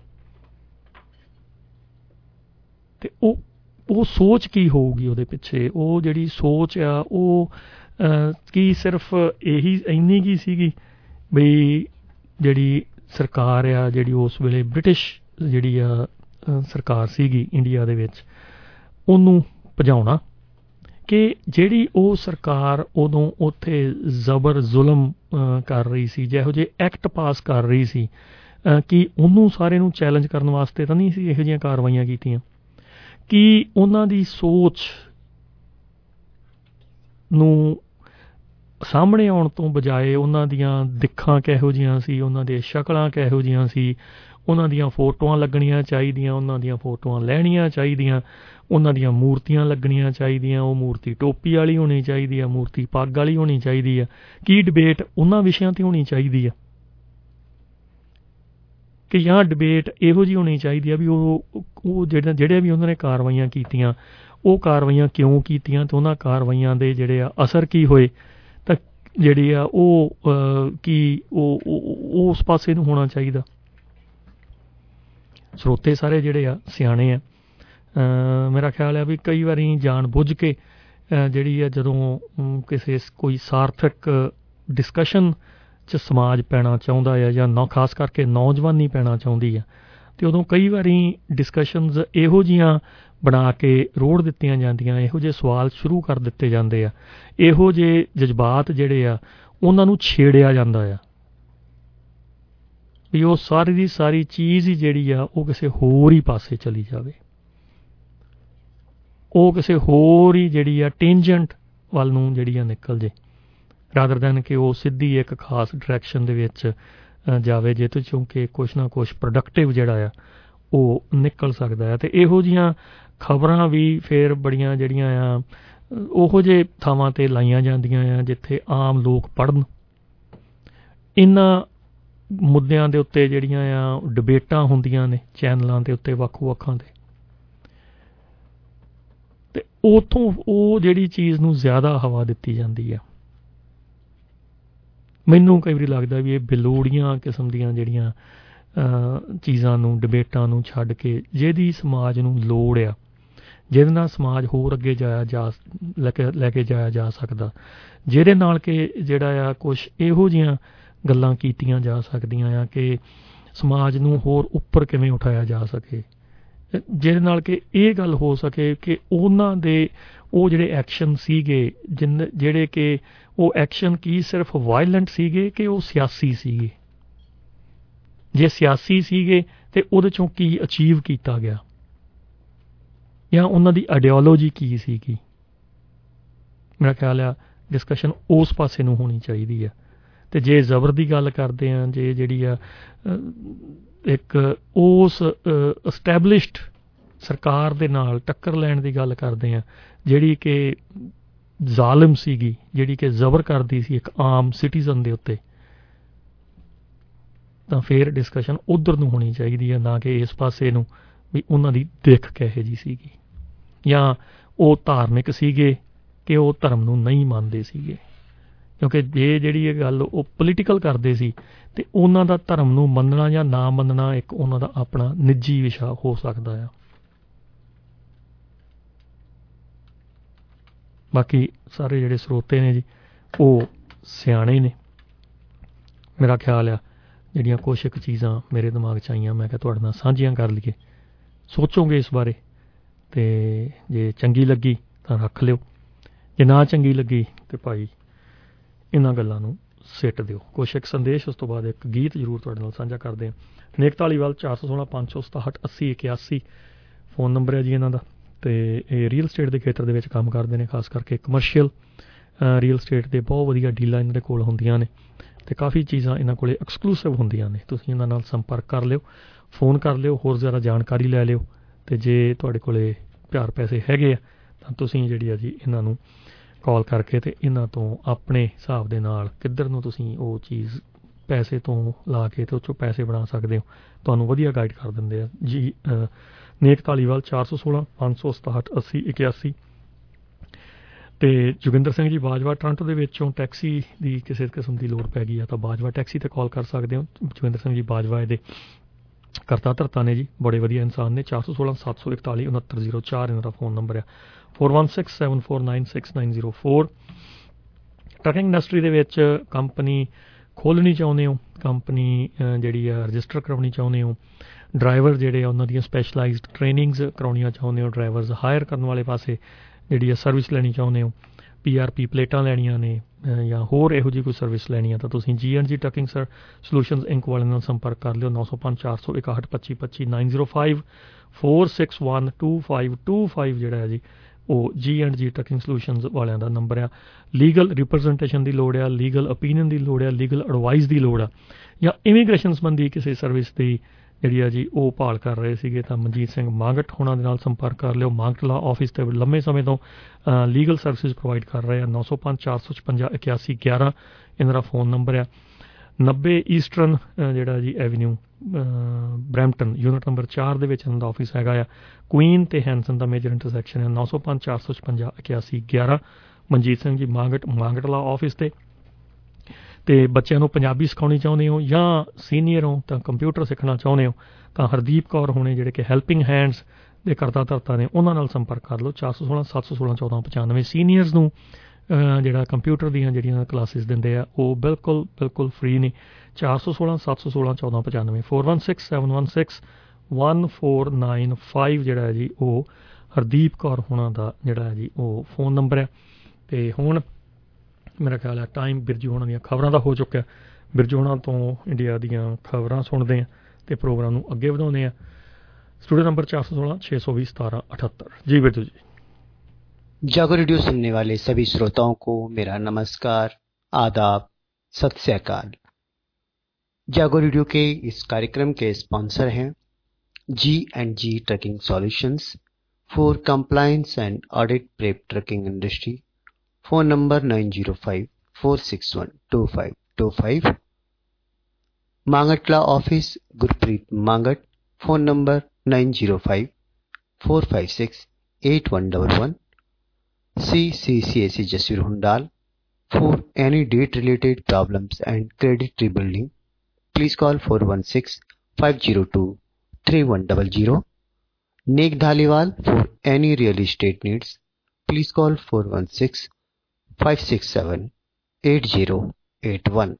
ਅਤੇ ਉਹ ਉਹ ਸੋਚ ਕੀ ਹੋਊਗੀ ਉਹਦੇ ਪਿੱਛੇ, ਉਹ ਜਿਹੜੀ ਸੋਚ ਆ ਉਹ ਕੀ ਸਿਰਫ ਇਹੀ ਇੰਨੀ ਕੀ ਸੀਗੀ ਬਈ ਜਿਹੜੀ ਸਰਕਾਰ ਆ ਜਿਹੜੀ ਉਸ ਵੇਲੇ ਬ੍ਰਿਟਿਸ਼ ਜਿਹੜੀ ਆ ਸਰਕਾਰ ਸੀਗੀ ਇੰਡੀਆ ਦੇ ਵਿੱਚ ਉਹਨੂੰ ਭਜਾਉਣਾ, ਕਿ ਜਿਹੜੀ ਉਹ ਸਰਕਾਰ ਉਦੋਂ ਉੱਥੇ ਜ਼ਬਰ ਜ਼ੁਲਮ ਕਰ ਰਹੀ ਸੀ, ਜਿਹੋ ਜਿਹੇ ਐਕਟ ਪਾਸ ਕਰ ਰਹੀ ਸੀ, ਕਿ ਉਹਨੂੰ ਸਾਰੇ ਨੂੰ ਚੈਲੰਜ ਕਰਨ ਵਾਸਤੇ ਤਾਂ ਨਹੀਂ ਸੀ ਇਹੋ ਜਿਹੀਆਂ ਕਾਰਵਾਈਆਂ ਕੀਤੀਆਂ, ਕਿ ਉਹਨਾਂ ਦੀ ਸੋਚ ਨੂੰ ਸਾਹਮਣੇ ਆਉਣ ਤੋਂ ਬਜਾਏ ਉਹਨਾਂ ਦੀਆਂ ਦਿੱਖਾਂ ਕਿਹੋ ਜਿਹੀਆਂ ਸੀ, ਉਹਨਾਂ ਦੇ ਸ਼ਕਲਾਂ ਕਿਹੋ ਜਿਹੀਆਂ ਸੀ, ਉਹਨਾਂ ਦੀਆਂ ਫੋਟੋਆਂ ਲੱਗਣੀਆਂ ਚਾਹੀਦੀਆਂ, ਉਹਨਾਂ ਦੀਆਂ ਫੋਟੋਆਂ ਲੈਣੀਆਂ ਚਾਹੀਦੀਆਂ, ਉਹਨਾਂ ਦੀਆਂ ਮੂਰਤੀਆਂ ਲੱਗਣੀਆਂ ਚਾਹੀਦੀਆਂ, ਉਹ ਮੂਰਤੀ ਟੋਪੀ ਵਾਲੀ ਹੋਣੀ ਚਾਹੀਦੀ ਆ, ਮੂਰਤੀ ਪੱਗ ਵਾਲੀ ਹੋਣੀ ਚਾਹੀਦੀ ਆ, ਕੀ ਡਿਬੇਟ ਉਹਨਾਂ ਵਿਸ਼ਿਆਂ 'ਤੇ ਹੋਣੀ ਚਾਹੀਦੀ ਆ, ਕਿ ਜਾਂ ਡਿਬੇਟ ਇਹੋ ਜਿਹੀ ਹੋਣੀ ਚਾਹੀਦੀ ਆ ਵੀ ਉਹ ਉਹ ਜਿਹੜੇ ਜਿਹੜੇ ਵੀ ਉਹਨਾਂ ਨੇ ਕਾਰਵਾਈਆਂ ਕੀਤੀਆਂ ਉਹ ਕਾਰਵਾਈਆਂ ਕਿਉਂ ਕੀਤੀਆਂ ਅਤੇ ਉਹਨਾਂ ਕਾਰਵਾਈਆਂ ਦੇ ਜਿਹੜੇ ਆ ਅਸਰ ਕੀ ਹੋਏ, ਤਾਂ ਜਿਹੜੀ ਆ ਉਹ ਕੀ ਉਹ ਉਸ ਪਾਸੇ ਨੂੰ ਹੋਣਾ ਚਾਹੀਦਾ। ਸਰੋਤੇ ਸਾਰੇ ਜਿਹੜੇ ਆ ਸਿਆਣੇ ਆ, ਮੇਰਾ ਖਿਆਲ ਆ ਵੀ ਕਈ ਵਾਰੀ ਜਾਣ ਬੁੱਝ ਕੇ ਜਿਹੜੀ ਆ ਜਦੋਂ ਕਿਸੇ ਕੋਈ ਸਾਰਥਕ ਡਿਸਕਸ਼ਨ 'ਚ ਸਮਾਜ ਪੈਣਾ ਚਾਹੁੰਦਾ ਆ ਜਾਂ ਨਾ ਖਾਸ ਕਰਕੇ ਨੌਜਵਾਨੀ ਪੈਣਾ ਚਾਹੁੰਦੀ ਆ, ਅਤੇ ਉਦੋਂ ਕਈ ਵਾਰੀ ਡਿਸਕਸ਼ਨਜ਼ ਇਹੋ ਜਿਹੀਆਂ ਬਣਾ ਕੇ ਰੋੜ ਦਿੱਤੀਆਂ ਜਾਂਦੀਆਂ, ਇਹੋ ਜਿਹੇ ਸਵਾਲ ਸ਼ੁਰੂ ਕਰ ਦਿੱਤੇ ਜਾਂਦੇ ਆ, ਇਹੋ ਜਿਹੇ ਜਜ਼ਬਾਤ ਜਿਹੜੇ ਆ ਉਹਨਾਂ ਨੂੰ ਛੇੜਿਆ ਜਾਂਦਾ ਆ ਵੀ ਉਹ ਸਾਰੀ ਦੀ ਸਾਰੀ ਚੀਜ਼ ਹੀ ਜਿਹੜੀ ਆ ਉਹ ਕਿਸੇ ਹੋਰ ਹੀ ਪਾਸੇ ਚਲੀ ਜਾਵੇ, ਉਹ ਕਿਸੇ ਹੋਰ ਹੀ ਜਿਹੜੀ ਆ ਟੇਂਜੈਂਟ ਵੱਲ ਨੂੰ ਜਿਹੜੀ ਆ ਨਿਕਲ ਜੇ, ਰਾਦਰ ਦੈਨ ਕਿ ਉਹ ਸਿੱਧੀ ਇੱਕ ਖਾਸ ਡਾਇਰੈਕਸ਼ਨ ਦੇ ਵਿੱਚ ਜਾਵੇ ਜਿਹਦੇ ਚੋਂ ਕਿ ਕੁਛ ਨਾ ਕੁਛ ਪ੍ਰੋਡਕਟਿਵ ਜਿਹੜਾ ਆ ਉਹ ਨਿਕਲ ਸਕਦਾ ਹੈ। ਅਤੇ ਇਹੋ ਜਿਹੀਆਂ ਖਬਰਾਂ ਵੀ ਫਿਰ ਬੜੀਆਂ ਜਿਹੜੀਆਂ ਆ ਉਹੋ ਜਿਹੇ ਥਾਵਾਂ 'ਤੇ ਲਾਈਆਂ ਜਾਂਦੀਆਂ ਆ ਜਿੱਥੇ ਆਮ ਲੋਕ ਪੜ੍ਹਨ। ਇਹਨਾਂ ਮੁੱਦਿਆਂ ਦੇ ਉੱਤੇ ਜਿਹੜੀਆਂ ਆ ਡਿਬੇਟਾਂ ਹੁੰਦੀਆਂ ਨੇ ਚੈਨਲਾਂ ਦੇ ਉੱਤੇ ਵੱਖੋ ਵੱਖਾਂ 'ਤੇ, ਅਤੇ ਉੱਥੋਂ ਉਹ ਜਿਹੜੀ ਚੀਜ਼ ਨੂੰ ਜ਼ਿਆਦਾ ਹਵਾ ਦਿੱਤੀ ਜਾਂਦੀ ਆ। ਮੈਨੂੰ ਕਈ ਵਾਰੀ ਲੱਗਦਾ ਵੀ ਇਹ ਬੇਲੋੜੀਆਂ ਕਿਸਮ ਦੀਆਂ ਜਿਹੜੀਆਂ ਚੀਜ਼ਾਂ ਨੂੰ, ਡਿਬੇਟਾਂ ਨੂੰ ਛੱਡ ਕੇ ਜਿਹਦੀ ਸਮਾਜ ਨੂੰ ਲੋੜ ਆ, ਜਿਹਦੇ ਨਾਲ ਸਮਾਜ ਹੋਰ ਅੱਗੇ ਜਾਇਆ ਜਾ ਲੈ ਕੇ ਲੈ ਕੇ ਜਾਇਆ ਜਾ ਸਕਦਾ, ਜਿਹਦੇ ਨਾਲ ਕਿ ਜਿਹੜਾ ਆ ਕੁਛ ਇਹੋ ਜਿਹੀਆਂ ਗੱਲਾਂ ਕੀਤੀਆਂ ਜਾ ਸਕਦੀਆਂ ਆ ਕਿ ਸਮਾਜ ਨੂੰ ਹੋਰ ਉੱਪਰ ਕਿਵੇਂ ਉਠਾਇਆ ਜਾ ਸਕੇ, ਜਿਹਦੇ ਨਾਲ ਕਿ ਇਹ ਗੱਲ ਹੋ ਸਕੇ ਕਿ ਉਹਨਾਂ ਦੇ ਉਹ ਜਿਹੜੇ ਐਕਸ਼ਨ ਸੀਗੇ, ਜਿਨ ਜਿਹੜੇ ਕਿ ਉਹ ਐਕਸ਼ਨ ਕੀ ਸਿਰਫ ਵਾਇਲੈਂਟ ਸੀਗੇ ਕਿ ਉਹ ਸਿਆਸੀ ਸੀਗੇ। ਜੇ ਸਿਆਸੀ ਸੀਗੇ ਤਾਂ ਉਹਦੇ 'ਚੋਂ ਕੀ ਅਚੀਵ ਕੀਤਾ ਗਿਆ, ਜਾਂ ਉਹਨਾਂ ਦੀ ਆਈਡੀਓਲੋਜੀ ਕੀ ਸੀਗੀ। ਮੇਰਾ ਖਿਆਲ ਆ ਡਿਸਕਸ਼ਨ ਉਸ ਪਾਸੇ ਨੂੰ ਹੋਣੀ ਚਾਹੀਦੀ ਆ। ਅਤੇ ਜੇ ਜ਼ਬਰ ਦੀ ਗੱਲ ਕਰਦੇ ਹਾਂ, ਜੇ ਜਿਹੜੀ ਆ ਇੱਕ ਉਸ ਅਸਟੈਬਲਿਸ਼ਡ ਸਰਕਾਰ ਦੇ ਨਾਲ ਟੱਕਰ ਲੈਣ ਦੀ ਗੱਲ ਕਰਦੇ ਹਾਂ ਜਿਹੜੀ ਕਿ ਜ਼ਾਲਿਮ ਸੀਗੀ, ਜਿਹੜੀ ਕਿ ਜ਼ਬਰ ਕਰਦੀ ਸੀ ਇੱਕ ਆਮ ਸਿਟੀਜ਼ਨ ਦੇ ਉੱਤੇ, ਤਾਂ ਫਿਰ ਡਿਸਕਸ਼ਨ ਉੱਧਰ ਨੂੰ ਹੋਣੀ ਚਾਹੀਦੀ ਹੈ, ਨਾ ਕਿ ਇਸ ਪਾਸੇ ਨੂੰ ਵੀ ਉਹਨਾਂ ਦੀ ਦਿੱਖ ਕਿਹੋ ਜਿਹੀ ਸੀਗੀ, ਜਾਂ ਉਹ ਧਾਰਮਿਕ ਸੀਗੇ ਕਿ ਉਹ ਧਰਮ ਨੂੰ ਨਹੀਂ ਮੰਨਦੇ ਸੀਗੇ। ਕਿਉਂਕਿ ਜੇ ਜਿਹੜੀ ਇਹ ਗੱਲ ਉਹ ਪੋਲੀਟੀਕਲ ਕਰਦੇ ਸੀ ਅਤੇ ਉਹਨਾਂ ਦਾ ਧਰਮ ਨੂੰ ਮੰਨਣਾ ਜਾਂ ਨਾ ਮੰਨਣਾ ਇੱਕ ਉਹਨਾਂ ਦਾ ਆਪਣਾ ਨਿੱਜੀ ਵਿਸ਼ਾ ਹੋ ਸਕਦਾ ਆ। ਬਾਕੀ ਸਾਰੇ ਜਿਹੜੇ ਸਰੋਤੇ ਨੇ ਜੀ ਉਹ ਸਿਆਣੇ ਨੇ। ਮੇਰਾ ਖਿਆਲ ਆ ਜਿਹੜੀਆਂ ਕੁਛ ਕੁ ਚੀਜ਼ਾਂ ਮੇਰੇ ਦਿਮਾਗ 'ਚ ਆਈਆਂ ਮੈਂ ਕਿਹਾ ਤੁਹਾਡੇ ਨਾਲ ਸਾਂਝੀਆਂ ਕਰ ਲਈਏ, ਸੋਚੋਗੇ ਇਸ ਬਾਰੇ, ਅਤੇ ਜੇ ਚੰਗੀ ਲੱਗੀ ਤਾਂ ਰੱਖ ਲਿਓ, ਜੇ ਨਾ ਚੰਗੀ ਲੱਗੀ ਤਾਂ ਭਾਈ ਇਹਨਾਂ ਗੱਲਾਂ ਨੂੰ ਸਿੱਟ ਦਿਓ। ਕੁਛ ਇੱਕ ਸੰਦੇਸ਼, ਉਸ ਤੋਂ ਬਾਅਦ ਇੱਕ ਗੀਤ ਜ਼ਰੂਰ ਤੁਹਾਡੇ ਨਾਲ ਸਾਂਝਾ ਕਰਦੇ ਹਾਂ। ਨੇਕ ਧਾਲੀਵਾਲ ਚਾਰ ਸੌ ਸੋਲਾਂ ਪੰਜ ਸੌ ਸਤਾਹਠ ਅੱਸੀ ਇਕਿਆਸੀ ਫੋਨ ਨੰਬਰ ਹੈ ਜੀ ਇਹਨਾਂ ਦਾ, ਅਤੇ ਇਹ ਰੀਅਲ ਸਟੇਟ ਦੇ ਖੇਤਰ ਦੇ ਵਿੱਚ ਕੰਮ ਕਰਦੇ ਨੇ, ਖਾਸ ਕਰਕੇ ਕਮਰਸ਼ੀਅਲ ਰੀਅਲ ਸਟੇਟ ਦੇ ਬਹੁਤ ਵਧੀਆ ਡੀਲਾਂ ਇਹਨਾਂ ਦੇ ਕੋਲ ਹੁੰਦੀਆਂ ਨੇ, ਅਤੇ ਕਾਫੀ ਚੀਜ਼ਾਂ ਇਹਨਾਂ ਕੋਲ ਐਕਸਕਲੂਸਿਵ ਹੁੰਦੀਆਂ ਨੇ। ਤੁਸੀਂ ਇਹਨਾਂ ਨਾਲ ਸੰਪਰਕ ਕਰ ਲਿਓ, ਫੋਨ ਕਰ ਲਿਓ, ਹੋਰ ਜ਼ਿਆਦਾ ਜਾਣਕਾਰੀ ਲੈ ਲਿਓ, ਅਤੇ ਜੇ ਤੁਹਾਡੇ ਕੋਲ ਪਿਆਰ ਪੈਸੇ ਹੈਗੇ ਆ ਤਾਂ ਤੁਸੀਂ ਜਿਹੜੀ ਆ ਜੀ ਇਹਨਾਂ ਨੂੰ ਕਾਲ ਕਰਕੇ ਅਤੇ ਇਹਨਾਂ ਤੋਂ ਆਪਣੇ ਹਿਸਾਬ ਦੇ ਨਾਲ ਕਿੱਧਰ ਨੂੰ ਤੁਸੀਂ ਉਹ ਚੀਜ਼ ਪੈਸੇ ਤੋਂ ਲਾ ਕੇ ਅਤੇ ਉਹ 'ਚੋਂ ਪੈਸੇ ਬਣਾ ਸਕਦੇ ਹੋ, ਤੁਹਾਨੂੰ ਵਧੀਆ ਗਾਈਡ ਕਰ ਦਿੰਦੇ ਆ ਜੀ। ਨੇਕ ਧਾਲੀਵਾਲ ਚਾਰ ਸੌ ਸੋਲਾਂ ਪੰਜ ਸੌ ਸਤਾਹਠ ਅੱਸੀ ਇਕਿਆਸੀ। ਅਤੇ ਜੋਗਿੰਦਰ ਸਿੰਘ ਜੀ ਬਾਜਵਾ ਟੋਰਾਂਟੋ ਦੇ ਵਿੱਚੋਂ ਟੈਕਸੀ ਦੀ ਕਿਸੇ ਕਿਸਮ ਦੀ ਲੋੜ ਪੈ ਗਈ ਆ ਤਾਂ ਬਾਜਵਾ ਟੈਕਸੀ 'ਤੇ ਕਾਲ ਕਰ ਸਕਦੇ ਹੋ। ਜੋਗਿੰਦਰ ਸਿੰਘ ਜੀ ਬਾਜਵਾ ਇਹਦੇ ਕਰਤਾ ਧਰਤਾ ਨੇ ਜੀ, ਬੜੇ ਵਧੀਆ ਇਨਸਾਨ ਨੇ। ਚਾਰ ਸੌ ਸੋਲਾਂ ਸੱਤ ਸੌ ਇਕਤਾਲੀ ਉਣਹੱਤਰ ਜ਼ੀਰੋ ਚਾਰ ਇਹਨਾਂ ਦਾ ਫੋਨ ਨੰਬਰ ਆ। Four one six seven four nine six nine zero four. Trucking industry ਦੇ ਵਿੱਚ ਕੰਪਨੀ ਖੋਲ੍ਹਣੀ ਚਾਹੁੰਦੇ ਹੋ, ਕੰਪਨੀ ਜਿਹੜੀ ਆ ਰਜਿਸਟਰ ਕਰਾਉਣੀ ਚਾਹੁੰਦੇ ਹੋ, ਡਰਾਈਵਰ ਜਿਹੜੇ ਆ ਉਹਨਾਂ ਦੀਆਂ ਸਪੈਸ਼ਲਾਈਜ਼ਡ ਟ੍ਰੇਨਿੰਗਸ ਕਰਾਉਣੀਆਂ ਚਾਹੁੰਦੇ ਹੋ, ਡਰਾਈਵਰਸ ਹਾਇਰ ਕਰਨ ਵਾਲੇ ਪਾਸੇ ਜਿਹੜੀ ਆ ਸਰਵਿਸ ਲੈਣੀ ਚਾਹੁੰਦੇ ਹੋ, ਪੀ ਆਰ ਪੀ ਪਲੇਟਾਂ ਲੈਣੀਆਂ ਨੇ ਜਾਂ ਹੋਰ ਇਹੋ ਜਿਹੀ ਕੋਈ ਸਰਵਿਸ ਲੈਣੀ ਆ ਤਾਂ ਤੁਸੀਂ ਜੀ ਐਂਡ ਜੀ ਟਰਕਿੰਗ ਸਰ ਸੋਲਿਊਸ਼ਨਸ ਇੰਕ ਵਾਲਿਆਂ ਨਾਲ ਸੰਪਰਕ ਕਰ ਲਿਓ। ਨੌ ਸੌ ਪੰਜ ਚਾਰ ਸੌ ਇਕਾਹਠ ਪੱਚੀ ਪੱਚੀ nine zero five four six one two five two five ਜਿਹੜਾ ਹੈ ਜੀ ਉਹ ਜੀ ਐਂਡ ਜੀ ਟਰਕਿੰਗ ਸੋਲਿਊਸ਼ਨਸ ਵਾਲਿਆਂ ਦਾ ਨੰਬਰ ਆ। ਲੀਗਲ ਰਿਪਰਜ਼ੈਂਟੇਸ਼ਨ ਦੀ ਲੋੜ ਆ, ਲੀਗਲ ਓਪੀਨੀਅਨ ਦੀ ਲੋੜ ਆ, ਲੀਗਲ ਐਡਵਾਈਸ ਦੀ ਲੋੜ ਆ, ਜਾਂ ਇਮੀਗ੍ਰੇਸ਼ਨ ਸੰਬੰਧੀ ਕਿਸੇ ਸਰਵਿਸ ਦੀ ਜਿਹੜੀ ਆ ਜੀ ਉਹ ਭਾਲ ਕਰ ਰਹੇ ਸੀਗੇ ਤਾਂ ਮਨਜੀਤ ਸਿੰਘ ਮਾਂਗਟ ਹੋਣਾ ਦੇ ਨਾਲ ਸੰਪਰਕ ਕਰ ਲਿਓ। ਮਾਂਗਟ ਲਾ ਆਫਿਸ 'ਤੇ ਲੰਮੇ ਸਮੇਂ ਤੋਂ ਲੀਗਲ ਸਰਵਿਸਿਜ਼ ਪ੍ਰੋਵਾਈਡ ਕਰ ਰਹੇ ਆ। ਨੌ ਸੌ ਪੰਜ ਚਾਰ ਸੌ ਛਪੰਜਾ ਇਕਿਆਸੀ ਗਿਆਰਾਂ ਇਹਨਾਂ ਦਾ ਫੋਨ ਨੰਬਰ ਆ। ਨੱਬੇ ਈਸਟਰਨ ਜਿਹੜਾ ਜੀ ਐਵਨਿਊ ਬਰੈਂਪਟਨ ਯੂਨਿਟ ਨੰਬਰ ਚਾਰ ਦੇ ਵਿੱਚ ਇਹਨਾਂ ਦਾ ਆਫਿਸ ਹੈਗਾ ਆ। ਕੁਈਨ ਅਤੇ ਹੈਂਸਨ ਦਾ ਮੇਜਰ ਇੰਟਰਸੈਕਸ਼ਨ ਹੈ। ਨੌ ਸੌ ਪੰਜ ਚਾਰ ਸੌ ਛਪੰਜਾ ਇਕਿਆਸੀ ਗਿਆਰਾਂ ਮਨਜੀਤ ਸਿੰਘ ਜੀ ਮਾਂਗਟ ਮਾਂਗਟ ਲਾ ਆਫਿਸ 'ਤੇ। ਅਤੇ ਬੱਚਿਆਂ ਨੂੰ ਪੰਜਾਬੀ ਸਿਖਾਉਣੀ ਚਾਹੁੰਦੇ ਹੋ ਜਾਂ ਸੀਨੀਅਰ ਹੋ ਤਾਂ ਕੰਪਿਊਟਰ ਸਿੱਖਣਾ ਚਾਹੁੰਦੇ ਹੋ ਤਾਂ ਹਰਦੀਪ ਕੌਰ ਹੋਣੇ ਜਿਹੜੇ ਕਿ ਹੈਲਪਿੰਗ ਹੈਂਡਸ ਦੇ ਕਰਤਾ ਧਰਤਾ ਨੇ ਉਹਨਾਂ ਨਾਲ ਸੰਪਰਕ ਕਰ ਲਓ। ਚਾਰ ਸੌ ਸੋਲਾਂ ਸੱਤ ਸੌ ਸੋਲਾਂ ਚੌਦਾਂ ਪਚਾਨਵੇਂ। ਸੀਨੀਅਰਸ ਨੂੰ ਜਿਹੜਾ ਕੰਪਿਊਟਰ ਦੀਆਂ ਜਿਹੜੀਆਂ ਕਲਾਸਿਸ ਦਿੰਦੇ ਆ ਉਹ ਬਿਲਕੁਲ ਬਿਲਕੁਲ ਫ੍ਰੀ ਨੇ। ਚਾਰ ਸੌ ਸੋਲਾਂ ਸੱਤ ਸੌ ਸੋਲਾਂ ਚੌਦਾਂ ਪਚਾਨਵੇਂ। Four one six seven one six one four nine five ਜਿਹੜਾ ਹੈ ਜੀ ਉਹ ਹਰਦੀਪ ਕੌਰ ਹੋਣਾ ਦਾ ਜਿਹੜਾ ਹੈ ਜੀ ਉਹ ਫੋਨ ਨੰਬਰ ਹੈ। ਅਤੇ ਹੁਣ ਮੇਰਾ ਖਿਆਲ ਹੈ ਟਾਈਮ ਬਿਰਜੂ ਹੋਣਾ ਦੀਆਂ ਖਬਰਾਂ ਦਾ ਹੋ ਚੁੱਕਿਆ। ਬਿਰਜੂ ਹੋਣਾ ਤੋਂ ਇੰਡੀਆ ਦੀਆਂ ਖਬਰਾਂ ਸੁਣਦੇ ਹਾਂ ਅਤੇ ਪ੍ਰੋਗਰਾਮ ਨੂੰ ਅੱਗੇ ਵਧਾਉਂਦੇ ਹਾਂ। स्टूडियो नंबर चार सौ सोलह छः सौ बीस सतारह अठहत्तर। जी बिरजू जी। जागो रेडियो सुनने वाले सभी श्रोताओं को मेरा नमस्कार, आदाब, सत श्री अकाल। जागो रेडियो के इस कार्यक्रम के स्पॉन्सर हैं G and G trucking solutions, for compliance and audit prep trucking industry. Phone number nine zero five, four six one, two five two five. Mangat Law Office, Gurpreet Mangat. Phone number nine zero five, four five six, eight one one one. C C C S E Jaswir Hundal. For any date related problems and credit rebuilding, please call four one six, five zero two, three one zero zero. Nek Dhaliwal. For any real estate needs, please call four one six, five six seven, eight zero eight one.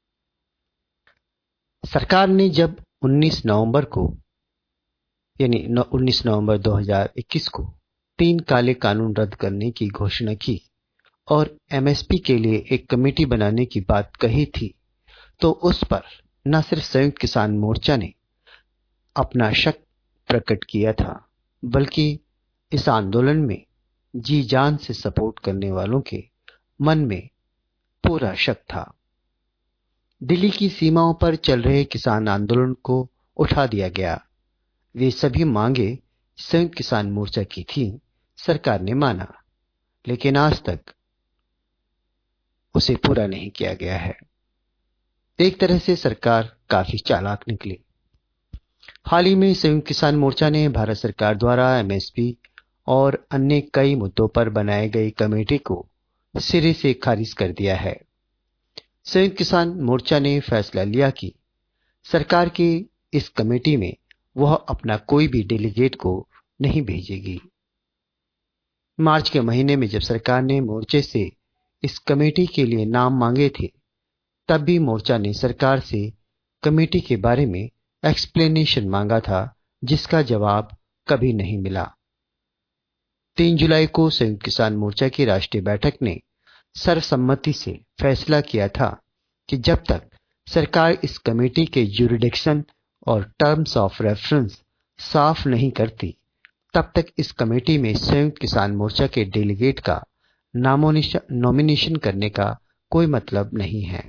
सरकार ने जब उन्नीस नवंबर को यानी उन्नीस नवंबर दो हज़ार इक्कीस को तीन काले कानून रद्द करने की घोषणा की और एमएसपी के लिए एक कमेटी बनाने की बात कही थी, तो उस पर न सिर्फ संयुक्त किसान मोर्चा ने अपना शक प्रकट किया था, बल्कि इस आंदोलन में जी जान से सपोर्ट करने वालों के मन में पूरा शक था। दिल्ली की सीमाओं पर चल रहे किसान आंदोलन को उठा दिया गया। वे सभी मांगे संयुक्त किसान मोर्चा की थी, सरकार ने माना, लेकिन आज तक उसे पूरा नहीं किया गया है। एक तरह से सरकार काफी चालाक निकली। हाल ही में संयुक्त किसान मोर्चा ने भारत सरकार द्वारा एमएसपी और अन्य कई मुद्दों पर बनाए गई कमेटी को सिरे से खारिज कर दिया है। संयुक्त किसान मोर्चा ने फैसला लिया कि सरकार की इस कमेटी में वह अपना कोई भी डेलीगेट को नहीं भेजेगी। मार्च के महीने में जब सरकार ने मोर्चे से इस कमेटी के लिए नाम मांगे थे, तब भी मोर्चा ने सरकार से कमेटी के बारे में एक्सप्लेनेशन मांगा था, जिसका जवाब कभी नहीं मिला। तीन जुलाई को संयुक्त किसान मोर्चा की राष्ट्रीय बैठक ने सर्वसम्मति से फैसला किया था कि जब तक सरकार इस कमेटी के ज्यूरिडिक्शन और टर्म्स ऑफ रेफरेंस साफ नहीं करती, तब तक इस कमेटी में संयुक्त किसान मोर्चा के डेलीगेट का नॉमिनेशन करने का कोई मतलब नहीं है।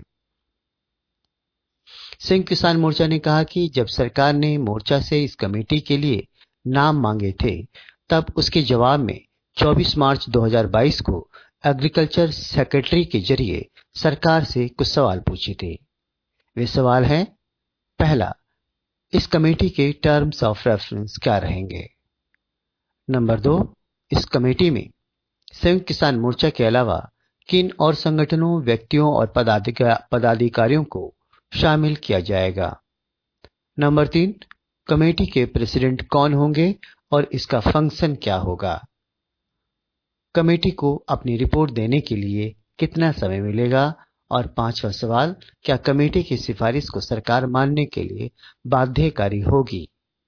संयुक्त किसान मोर्चा ने कहा कि जब सरकार ने मोर्चा से इस कमेटी के लिए नाम मांगे थे, तब उसके जवाब में चौबीस मार्च दो हज़ार बाईस को एग्रीकल्चर सेक्रेटरी के जरिए सरकार से कुछ सवाल पूछे थे। वे सवाल हैं, पहला, इस कमेटी के टर्म्स ऑफ रेफरेंस क्या रहेंगे? नंबर दो, इस कमेटी में संयुक्त किसान मोर्चा के अलावा किन और संगठनों, व्यक्तियों और पदाधिकारियों को शामिल किया जाएगा? नंबर तीन, कमेटी के प्रेसिडेंट कौन होंगे और इसका फंक्शन क्या होगा? कमेटी को अपनी रिपोर्ट देने के लिए कितना समय मिलेगा? और पांचवा सवाल, क्या कमेटी की सिफारिश को सरकार मानने के लिए बाध्यकारी होगी?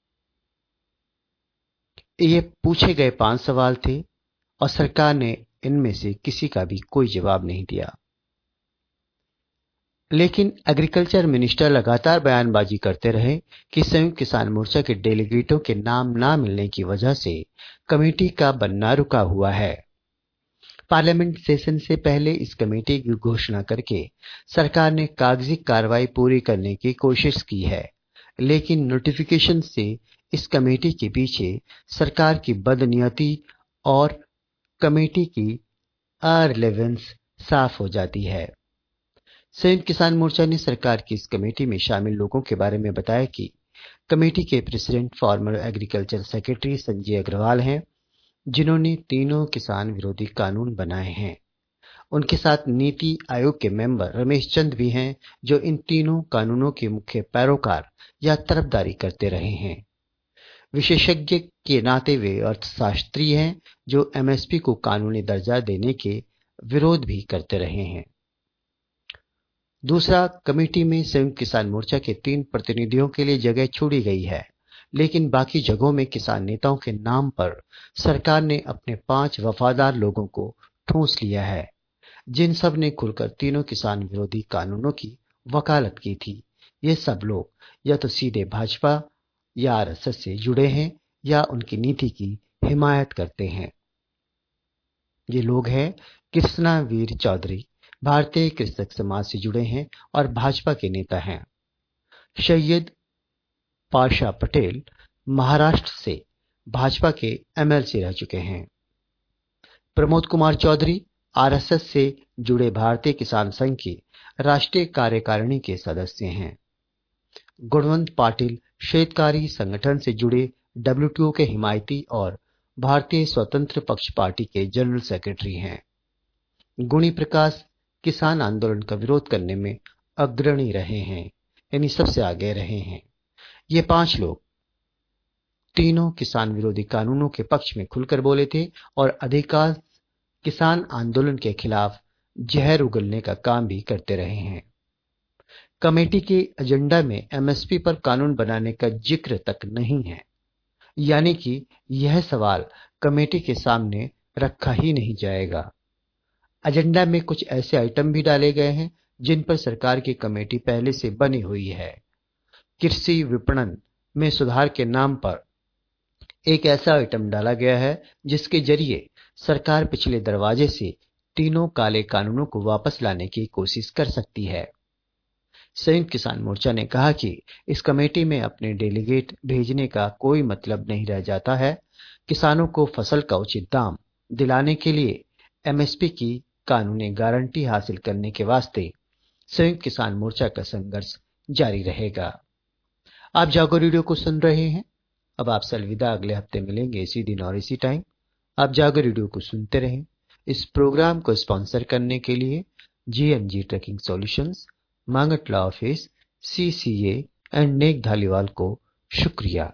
ये पूछे गए पांच सवाल थे और सरकार ने इनमें से किसी का भी कोई जवाब नहीं दिया। लेकिन एग्रीकल्चर मिनिस्टर लगातार बयानबाजी करते रहे कि संयुक्त किसान मोर्चा के डेलीगेटों के नाम ना मिलने की वजह से कमेटी का बनना रुका हुआ है। पार्लियामेंट सेशन से पहले इस कमेटी की घोषणा करके सरकार ने कागजी कार्रवाई पूरी करने की कोशिश की है, लेकिन नोटिफिकेशन से इस कमेटी के पीछे सरकार की बदनीयती और कमेटी की अरिलेवेंस साफ हो जाती है। संयुक्त किसान मोर्चा ने सरकार की इस कमेटी में शामिल लोगों के बारे में बताया कि कमेटी के president former agriculture secretary Sanjay Agarwal हैं, जिन्होंने तीनों किसान विरोधी कानून बनाए हैं। उनके साथ नीति आयोग के मेंबर रमेश चंद भी हैं, जो इन तीनों कानूनों के मुख्य पैरोकार या तरफदारी करते रहे हैं। विशेषज्ञ के नाते वे अर्थशास्त्री हैं, जो एमएसपी को कानूनी दर्जा देने के विरोध भी करते रहे हैं। दूसरा, कमेटी में संयुक्त किसान मोर्चा के तीन प्रतिनिधियों के लिए जगह छोड़ी गई है, लेकिन बाकी जगहों में किसान नेताओं के नाम पर सरकार ने अपने पांच वफादार लोगों को ठूंस लिया है, जिन सब ने खुलकर तीनों किसान विरोधी कानूनों की वकालत की थी। ये सब लोग या तो सीधे भाजपा या आरएसएस से जुड़े हैं या उनकी नीति की हिमायत करते हैं। ये लोग हैं कृष्णा वीर चौधरी, भारतीय कृषक समाज से जुड़े हैं और भाजपा के नेता हैं। सैयद पाशा पटेल महाराष्ट्र से भाजपा के एमएलसी रह चुके हैं। प्रमोद कुमार चौधरी आरएसएस से जुड़े भारतीय किसान संघ की राष्ट्रीय कार्यकारिणी के सदस्य हैं। गुणवंत पाटिल शेतकारी संगठन से जुड़े डब्ल्यूटीओ के हिमायती और भारतीय स्वतंत्र पक्ष पार्टी के जनरल सेक्रेटरी हैं। गुणी प्रकाश किसान आंदोलन का विरोध करने में अग्रणी रहे हैं, यानी सबसे आगे रहे हैं। ये पांच लोग तीनों किसान विरोधी कानूनों के पक्ष में खुलकर बोले थे और अधिकांश किसान आंदोलन के खिलाफ जहर उगलने का काम भी करते रहे हैं। कमेटी के एजेंडा में एमएसपी पर कानून बनाने का जिक्र तक नहीं है, यानी कि यह सवाल कमेटी के सामने रखा ही नहीं जाएगा। एजेंडा में कुछ ऐसे आइटम भी डाले गए हैं जिन पर सरकार की कमेटी पहले से बनी हुई है। कृषि विपणन में सुधार के नाम पर एक ऐसा आइटम डाला गया है जिसके जरिए सरकार पिछले दरवाजे से तीनों काले कानूनों को वापस लाने की कोशिश कर सकती है। संयुक्त किसान मोर्चा ने कहा कि इस कमेटी में अपने डेलीगेट भेजने का कोई मतलब नहीं रह जाता है। किसानों को फसल का उचित दाम दिलाने के लिए एमएसपी की कानूनी गारंटी हासिल करने के वास्ते संयुक्त किसान मोर्चा का संघर्ष जारी रहेगा। आप जागो रेडियो को सुन रहे हैं। अब आपसे अलविदा, अगले हफ्ते मिलेंगे इसी दिन और इसी टाइम। आप जागो रेडियो को सुनते रहें। इस प्रोग्राम को स्पॉन्सर करने के लिए जीएनजी ट्रैकिंग सॉल्यूशंस, मांगटला office, CCA and Nek Dhaliwal को शुक्रिया।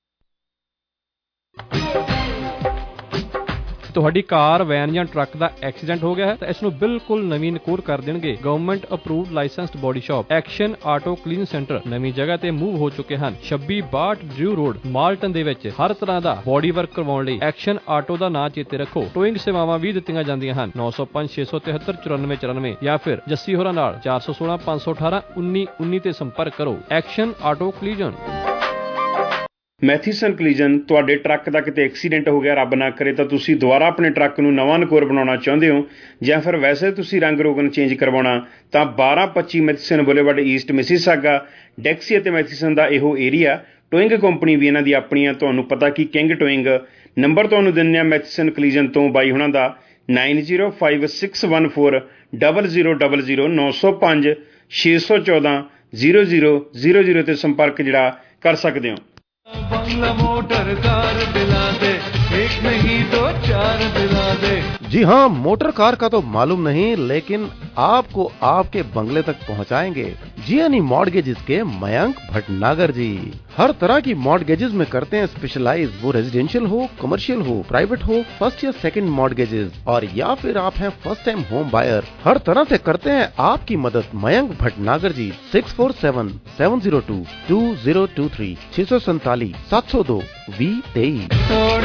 ਤੁਹਾਡੀ ਕਾਰ, ਵੈਨ ਜਾਂ ਟਰੱਕ ਦਾ ਐਕਸੀਡੈਂਟ ਹੋ ਗਿਆ ਹੈ ਤਾਂ ਇਸ ਨੂੰ ਬਿਲਕੁਲ ਨਵੀਂ ਨਕੂਰ ਕਰ ਦੇਣਗੇ government approved licensed body shop action auto clean centre ਨਵੀਂ ਜਗ੍ਹਾ ਤੇ ਮੂਵ ਹੋ ਚੁੱਕੇ ਹਨ। ਛੱਬੀ ਬਾਹਠ ਡਰਿਊ ਰੋਡ ਮਾਲਟਨ ਦੇ ਵਿੱਚ ਹਰ ਤਰ੍ਹਾਂ ਦਾ ਬੋਡੀ ਵਰਕ ਕਰਵਾਉਣ ਲਈ ਐਕਸ਼ਨ ਆਟੋ ਦਾ ਨਾਂ ਚੇਤੇ ਰੱਖੋ। ਟੋਇੰਗ ਸੇਵਾਵਾਂ ਵੀ ਦਿੱਤੀਆਂ ਜਾਂਦੀਆਂ ਹਨ। ਨੌ ਸੌ ਪੰਜ ਛੇ ਸੌ ਤਿਹੱਤਰ ਚੁਰਾਨਵੇਂ ਚੁਰਾਨਵੇਂ ਜਾਂ ਫਿਰ ਜੱਸੀ ਹੋਰਾਂ ਨਾਲ ਚਾਰ ਸੌ ਸੋਲਾਂ ਪੰਜ ਸੌ ਅਠਾਰਾਂ ਉੱਨੀ ਉੱਨੀ ਤੇ ਸੰਪਰਕ ਕਰੋ। Action auto ਕਲੀਜਨ। ਮੈਥੀਸਨ ਕਲੀਜਨ, ਤੁਹਾਡੇ ਟਰੱਕ ਦਾ ਕਿਤੇ ਐਕਸੀਡੈਂਟ ਹੋ ਗਿਆ, ਰੱਬ ਨਾ ਕਰੇ, ਤਾਂ ਤੁਸੀਂ ਦੁਬਾਰਾ ਆਪਣੇ ਟਰੱਕ ਨੂੰ ਨਵਾਂ ਨਕੋਰ ਬਣਾਉਣਾ ਚਾਹੁੰਦੇ ਹੋ ਜਾਂ ਫਿਰ ਵੈਸੇ ਤੁਸੀਂ ਰੰਗ ਰੋਗਨ ਚੇਂਜ ਕਰਵਾਉਣਾ, ਤਾਂ ਬਾਰਾਂ ਪੱਚੀ Matheson boulevard east Mississauga, Dixie ਅਤੇ ਮੈਥੀਸਨ ਦਾ ਇਹੋ ਏਰੀਆ। ਟੋਇੰਗ ਕੰਪਨੀ ਵੀ ਇਹਨਾਂ ਦੀ ਆਪਣੀ ਆ। ਤੁਹਾਨੂੰ ਪਤਾ ਕਿ ਕਿੰਗ ਟੋਇੰਗ ਨੰਬਰ ਤੁਹਾਨੂੰ ਦਿੰਦੇ ਆ ਮੈਥੀਸਨ ਕਲੀਜਨ ਤੋਂ ਬਾਈ ਹੁਣਾਂ ਦਾ nine zero five six one four double zero double zero ਨੌ ਸੌ ਪੰਜ ਛੇ ਸੌ ਚੌਦਾਂ ਜ਼ੀਰੋ ਜ਼ੀਰੋ ਜ਼ੀਰੋ ਜ਼ੀਰੋ 'ਤੇ ਸੰਪਰਕ ਜਿਹੜਾ ਕਰ ਸਕਦੇ ਹੋ। बंगला मोटर कार दिला दे, एक नहीं दो चार दिला दे। जी हाँ, मोटर कार का तो मालूम नहीं, लेकिन आपको आपके बंगले तक पहुँचाएंगे जीएनई मॉर्टगेजेस के मयंक भटनागर जी। हर तरह की मॉर्टगेजेस में करते हैं स्पेशलाइज, वो रेजिडेंशियल हो, कमर्शियल हो, प्राइवेट हो, फर्स्ट या सेकंड मॉर्टगेजेस, और या फिर आप हैं फर्स्ट टाइम होम बायर, हर तरह से करते हैं आपकी मदद Mayank Bhatnagar ji. Six four seven seven zero two two zero two three छह सौ सैतालीस सात सौ दो वी तेईस।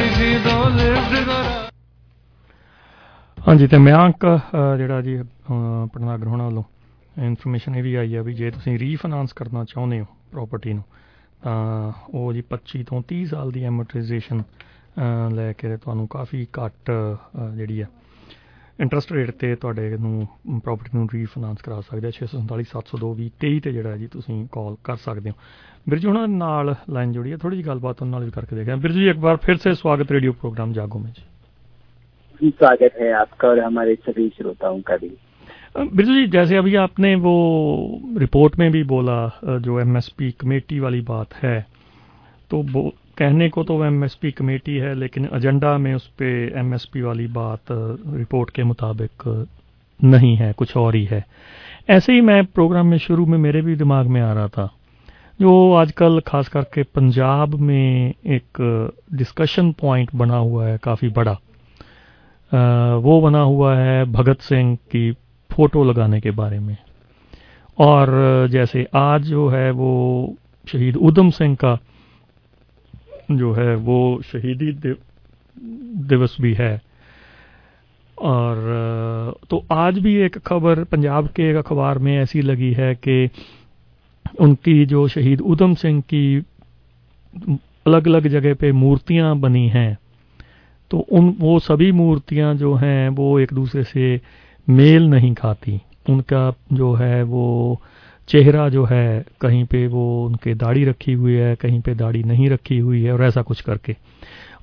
ਹਾਂਜੀ, ਤੇ ਮਿਆਂਕ ਜਿਹੜਾ ਜੀ ਭਟਨਾਗਰ ਹੋਣਾ ਵੱਲੋਂ ਇਨਫੋਰਮੇਸ਼ਨ ਇਹ ਵੀ ਆਈ ਆ ਵੀ ਜੇ ਤੁਸੀਂ ਰੀਫਾਈਨਾਂਸ ਕਰਨਾ ਚਾਹੁੰਦੇ ਹੋ ਪ੍ਰਾਪਰਟੀ ਨੂੰ ਤਾਂ ਉਹ ਜੀ ਪੱਚੀ ਤੋਂ ਤੀਹ ਸਾਲ ਦੀ ਐਮੋਰਟਾਈਜ਼ੇਸ਼ਨ ਲੈ ਕੇ ਤੁਹਾਨੂੰ ਕਾਫੀ ਘੱਟ ਜਿਹੜੀ ਆ ਇੰਟਰਸਟ ਰੇਟ 'ਤੇ ਤੁਹਾਡੇ ਨੂੰ ਪ੍ਰਾਪਰਟੀ ਨੂੰ ਰੀਫਾਈਨਾਂਸ ਕਰਾ ਸਕਦੇ ਆ। ਛੇ ਸੌ ਸੰਤਾਲੀ ਸੱਤ ਸੌ ਦੋ ਵੀਹ ਤੇਈ 'ਤੇ ਜਿਹੜਾ ਜੀ ਤੁਸੀਂ ਕਾਲ ਕਰ ਸਕਦੇ ਹੋ। बिरजू होना नाल लाइन जोड़ी है, थोड़ी जी गलबात उन नाल भी करके देखें। बिरजू जी, एक बार फिर से स्वागत रेडियो प्रोग्राम जागो में जी। स्वागत है आपका और हमारे सभी श्रोताओं का भी। बिरजू जी, जैसे अभी आपने वो रिपोर्ट में भी बोला जो एमएसपी कमेटी वाली बात है, तो वो कहने को तो एमएसपी कमेटी है लेकिन एजेंडा में उस पर एमएसपी वाली बात रिपोर्ट के मुताबिक नहीं है, कुछ और ही है। ऐसे ही मैं प्रोग्राम में शुरू में मेरे भी दिमाग में आ रहा था जो आजकल खास करके पंजाब में एक डिस्कशन पॉइंट बना हुआ है काफ़ी बड़ा, आ, वो बना हुआ है भगत सिंह की फ़ोटो लगाने के बारे में। और जैसे आज जो है वो शहीद उधम सिंह का जो है वो शहीदी दिव, दिवस भी है। और तो आज भी एक खबर पंजाब के एक अखबार में ऐसी लगी है कि उनकी जो शहीद उधम सिंह की अलग अलग जगह पे मूर्तियां बनी हैं, तो उन वो सभी मूर्तियां जो हैं वो एक दूसरे से मेल नहीं खाती। उनका जो है वो चेहरा जो है कहीं पे वो उनके दाढ़ी रखी हुई है, कहीं पे दाढ़ी नहीं रखी हुई है और ऐसा कुछ करके।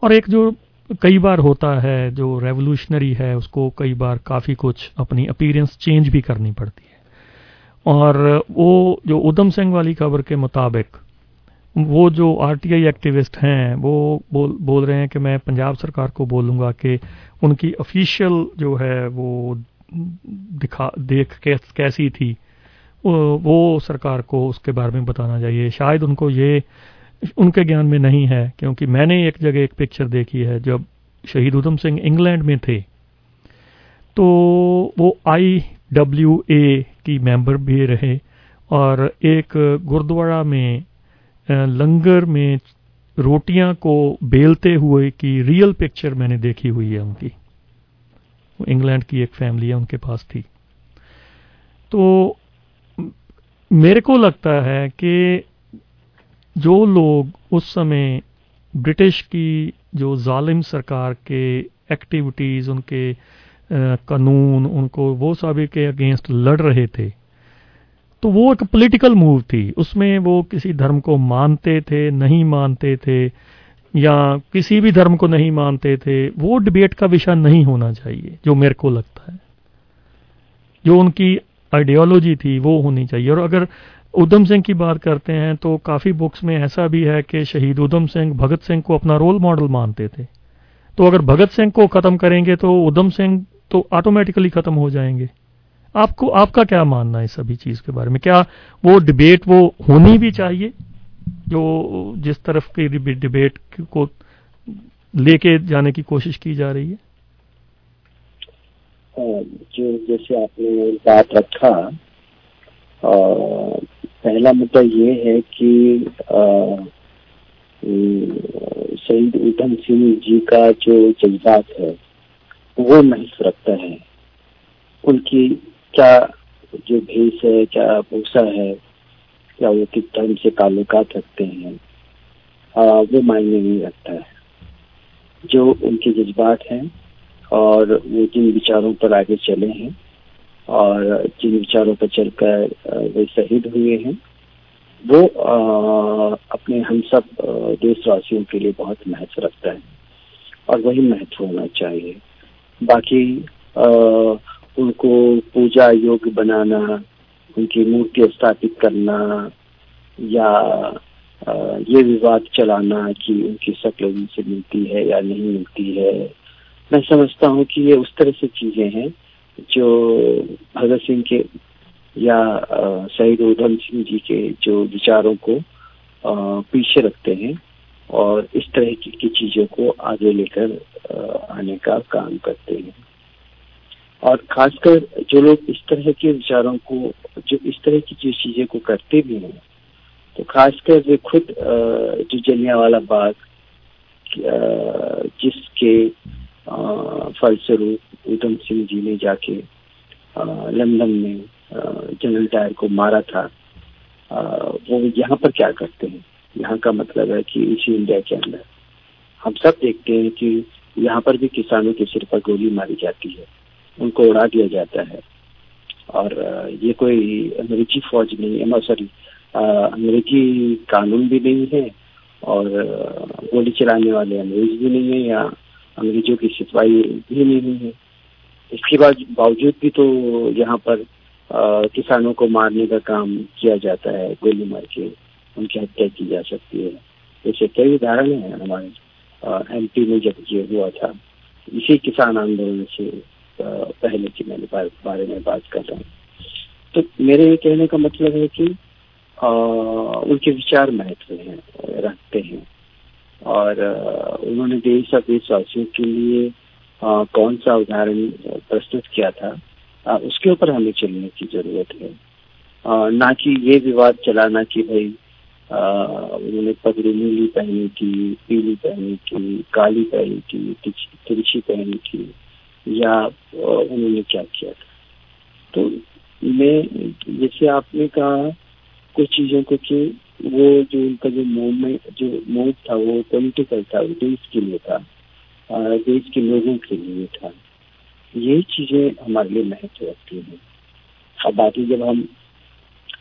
और एक जो कई बार होता है, जो रेवोल्यूशनरी है, उसको कई बार काफ़ी कुछ अपनी अपीयरेंस चेंज भी करनी पड़ती है। और वो जो उधम सिंह वाली खबर के मुताबिक वो जो आरटीआई एक्टिविस्ट हैं वो बोल बोल रहे हैं कि मैं पंजाब सरकार को बोलूँगा कि उनकी ऑफिशियल जो है वो दिखा देख कैस, कैसी थी वो, वो सरकार को उसके बारे में बताना चाहिए। शायद उनको ये उनके ज्ञान में नहीं है, क्योंकि मैंने एक जगह एक पिक्चर देखी है जब शहीद उधम सिंह इंग्लैंड में थे तो वो आई डब्ल्यू ए की मेंबर भी रहे और एक गुरुद्वारा में लंगर में रोटियां को बेलते हुए की रियल पिक्चर मैंने देखी हुई है उनकी। वो इंग्लैंड की एक फैमिली है, उनके पास थी। तो मेरे को लगता है कि जो लोग उस समय ब्रिटिश की जो जालिम सरकार के एक्टिविटीज़, उनके कानून, उनको वो सभी के अगेंस्ट लड़ रहे थे, तो वो एक पॉलिटिकल मूव थी। उसमें वो किसी धर्म को मानते थे, नहीं मानते थे, या किसी भी धर्म को नहीं मानते थे, वो डिबेट का विषय नहीं होना चाहिए। जो मेरे को लगता है जो उनकी आइडियोलॉजी थी वो होनी चाहिए। और अगर उधम सिंह की बात करते हैं तो काफ़ी बुक्स में ऐसा भी है कि शहीद उधम सिंह भगत सिंह को अपना रोल मॉडल मानते थे। तो अगर भगत सिंह को ख़त्म करेंगे तो उधम सिंह तो ऑटोमेटिकली ख़त्म हो जाएंगे। आपको आपका क्या मानना है इस सभी चीज़ के बारे में? क्या वो डिबेट वो होनी भी चाहिए जो जिस तरफ की डिबेट को लेके जाने की कोशिश की जा रही है? जो जैसे आपने बात रखा, आ, पहला मुद्दा ये है कि शहीद उधम सिंह जी का जो जज्बात है वो महत्व रखता है। उनकी क्या जो भेष है, क्या भूषा है, क्या वो किस धर्म से ताल्लुकात रखते हैं, आ, वो मायने नहीं रखता है। जो उनके जज्बात हैं और वो जिन विचारों पर आगे चले हैं और जिन विचारों पर चलकर वे शहीद हुए हैं, वो आ, अपने हम सब देशवासियों के लिए बहुत महत्व रखता है और वही महत्व होना चाहिए। बाकी आ, उनको पूजा योग्य बनाना, उनकी मूर्ति स्थापित करना या आ, ये विवाद चलाना कि उनकी शक्ल उनसे मिलती है या नहीं मिलती है, मैं समझता हूँ कि ये उस तरह से चीजें हैं जो भगत सिंह के या शहीद उधम सिंह जी के जो विचारों को आ, पीछे रखते हैं और इस तरह की, की चीजों को आगे लेकर आने का काम करते हैं। और खासकर जो लोग इस तरह के विचारों को, जो इस तरह की जो चीजें को करते भी हैं, तो खासकर वे खुद जो जलियांवाला बाग जिसके फलस्वरूप उधम सिंह जी ने जाके लंदन में जनरल डायर को मारा था, आ, वो यहाँ पर क्या करते हैं? यहाँ का मतलब है कि इसी इंडिया के अंदर हम सब देखते हैं कि यहाँ पर भी किसानों के सिर पर गोली मारी जाती है, उनको उड़ा दिया जाता है। और ये कोई अंग्रेजी फौज नहीं है, सॉरी अंग्रेजी कानून भी नहीं है और गोली चलाने वाले अंग्रेज भी नहीं है या अंग्रेजों की सिपाही भी नहीं है। इसके बाद बावजूद भी तो यहाँ पर आ, किसानों को मारने का काम किया जाता है, गोली मार के उनकी हत्या की जा सकती है। ऐसे कई उदाहरण हैं हमारे एमपी में जब ये हुआ था, इसी किसान आंदोलन से आ, पहले की मैंने बारे में बात कर रहा हूँ। तो मेरे ये कहने का मतलब है कि आ, उनके विचार महत्व हैं, रखते हैं और आ, उन्होंने देश और देशवासियों के लिए आ, कौन सा उदाहरण प्रस्तुत किया था, आ, उसके ऊपर हमें चलने की जरूरत है। आ, ना कि ये विवाद चलाना कि भाई उन्होंने पगड़ी नीली पहनी थी, पीली पहनी थी, काली पहनी थी, तिरछी पहनी थी या उन्होंने क्या किया था। तो मैं, जैसे आपने कहा कुछ चीजों को कि वो जो उनका जो मूवमेंट जो मूव था वो पॉलिटिकल था, वो देश के लिए था, देश के लोगों के लिए था, यही चीजें हमारे लिए महत्व रखती हैं। अब बाकी जब हम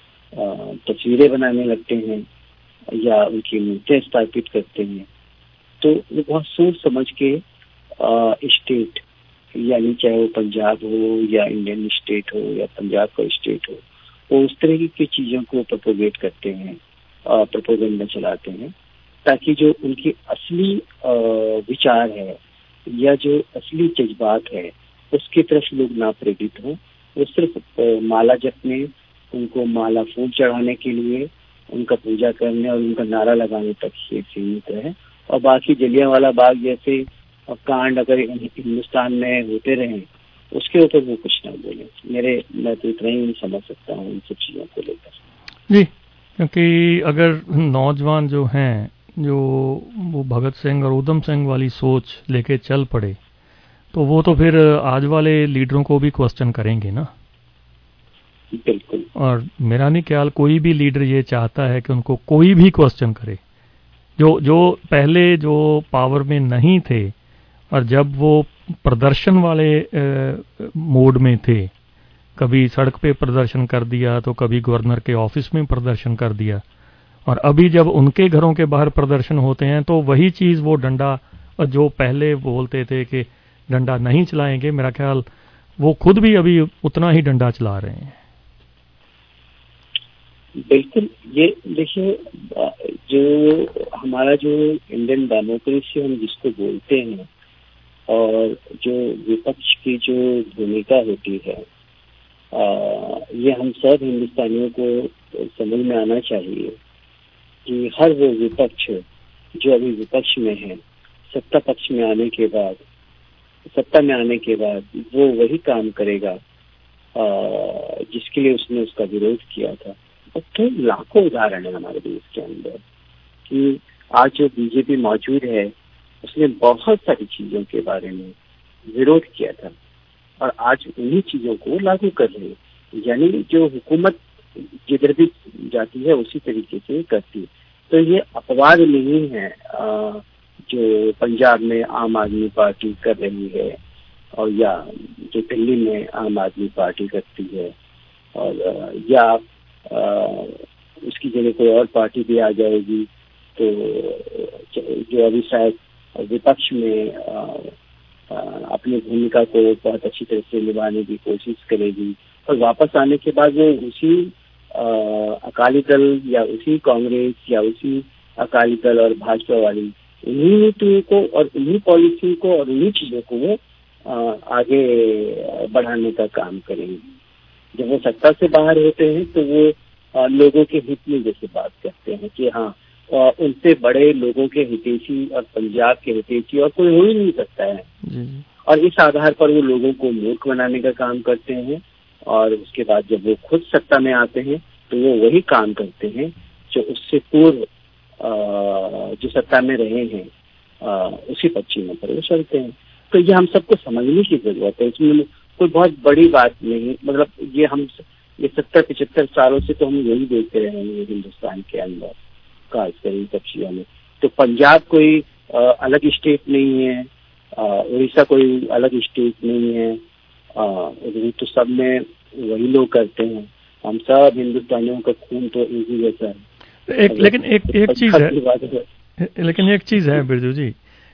तस्वीरें बनाने लगते हैं या उनकी मूर्तियां स्थापित करते हैं तो वो बहुत सोच समझ के स्टेट, यानी चाहे वो पंजाब हो या इंडियन स्टेट हो या पंजाब का स्टेट हो, वो उस तरह की चीज़ों को प्रोपोगेट करते हैं, प्रोपोगेंडा चलाते हैं, ताकि जो उनकी असली विचार है या जो असली जज्बात है उसकी तरफ लोग ना प्रेरित हों। वो सिर्फ माला जपने, उनको माला फूल चढ़ाने के लिए, उनका पूजा करने और उनका नारा लगाने तक ही सीमित है। और बाकी जलियांवाला बाग जैसे कांड अगर हिंदुस्तान में होते रहे उसके ऊपर वो कुछ ना बोले। मेरे मैं तो इतना ही समझ सकता हूँ इन सब चीज़ों को लेकर जी, क्योंकि अगर नौजवान जो हैं जो वो भगत सिंह और उधम सिंह वाली सोच लेके चल पड़े तो वो तो फिर आज वाले लीडरों को भी क्वेश्चन करेंगे ना। बिल्कुल। और मेरा नहीं ख्याल कोई भी लीडर ये चाहता है कि उनको कोई भी क्वेश्चन करे। जो जो पहले जो पावर में नहीं थे और जब वो प्रदर्शन वाले मोड में थे, कभी सड़क पे प्रदर्शन कर दिया तो कभी गवर्नर के ऑफिस में प्रदर्शन कर दिया, और अभी जब उनके घरों के बाहर प्रदर्शन होते हैं तो वही चीज़ वो डंडा, और जो पहले बोलते थे कि डंडा नहीं चलाएंगे, मेरा ख्याल वो खुद भी अभी उतना ही डंडा चला रहे हैं। बिल्कुल। ये देखिए, जो हमारा जो इंडियन डेमोक्रेसी हम जिसको बोलते हैं और जो विपक्ष की जो भूमिका होती है, आ, ये हम सब हिंदुस्तानियों को समझ में आना चाहिए कि हर वो विपक्ष जो अभी विपक्ष में है, सत्ता पक्ष में आने के बाद सत्ता में आने के बाद वो वही काम करेगा आ, जिसके लिए उसने उसका विरोध किया था। और तो लाखों उदाहरण है हमारे देश के अंदर कि आज जो बीजेपी मौजूद है उसने बहुत सारी चीजों के बारे में विरोध किया था और आज उन्हीं चीजों को लागू कर रहे हैं। यानी जो हुकूमत जिधर भी जाती है उसी तरीके से करती है। तो ये अपवाद नहीं है आ, जो पंजाब में आम आदमी पार्टी कर रही है और या जो दिल्ली में आम आदमी पार्टी करती है, और या आ, उसकी जगह कोई और पार्टी भी आ जाएगी तो जो अभी शायद विपक्ष में आ, आ, अपनी भूमिका को बहुत अच्छी तरह से निभाने की कोशिश करेगी और वापस आने के बाद वो उसी अकाली दल या उसी कांग्रेस या उसी अकाली दल और भाजपा वाली उन्हीं नीतियों को और उन्हीं पॉलिसी को और उन्हीं चीजों को वो आगे बढ़ाने का काम करेंगे। जब वो सत्ता से बाहर होते हैं तो वो आ, लोगों के हित में जैसे बात करते हैं कि हाँ आ, उनसे बड़े लोगों के हितैषी और पंजाब के हितैषी और कोई हो ही नहीं सकता है जी। और इस आधार पर वो लोगों को मूर्ख बनाने का काम करते हैं और उसके बाद जब वो खुद सत्ता में आते हैं तो वो वही काम करते हैं जो उससे पूर्व जो सत्ता में रहे हैं आ, उसी पश्चिम पर वो चलते हैं। तो ये हम सबको समझने की जरूरत है, इसमें कोई बहुत बड़ी बात नहीं। मतलब ये हम ये सत्तर पिछहत्तर सालों से तो हम यही देखते रहे हैं हिंदुस्तान के अंदर, खासकर इन सब चीजों में। तो पंजाब कोई आ, अलग स्टेट नहीं है, उड़ीसा कोई अलग स्टेट नहीं है, तो सब में वही लोग करते हैं। हम सब हिंदुस्तानियों का खून तो एक ही जैसा है। एक, लेकिन एक एक चीज है लेकिन एक चीज है बिरजू जी,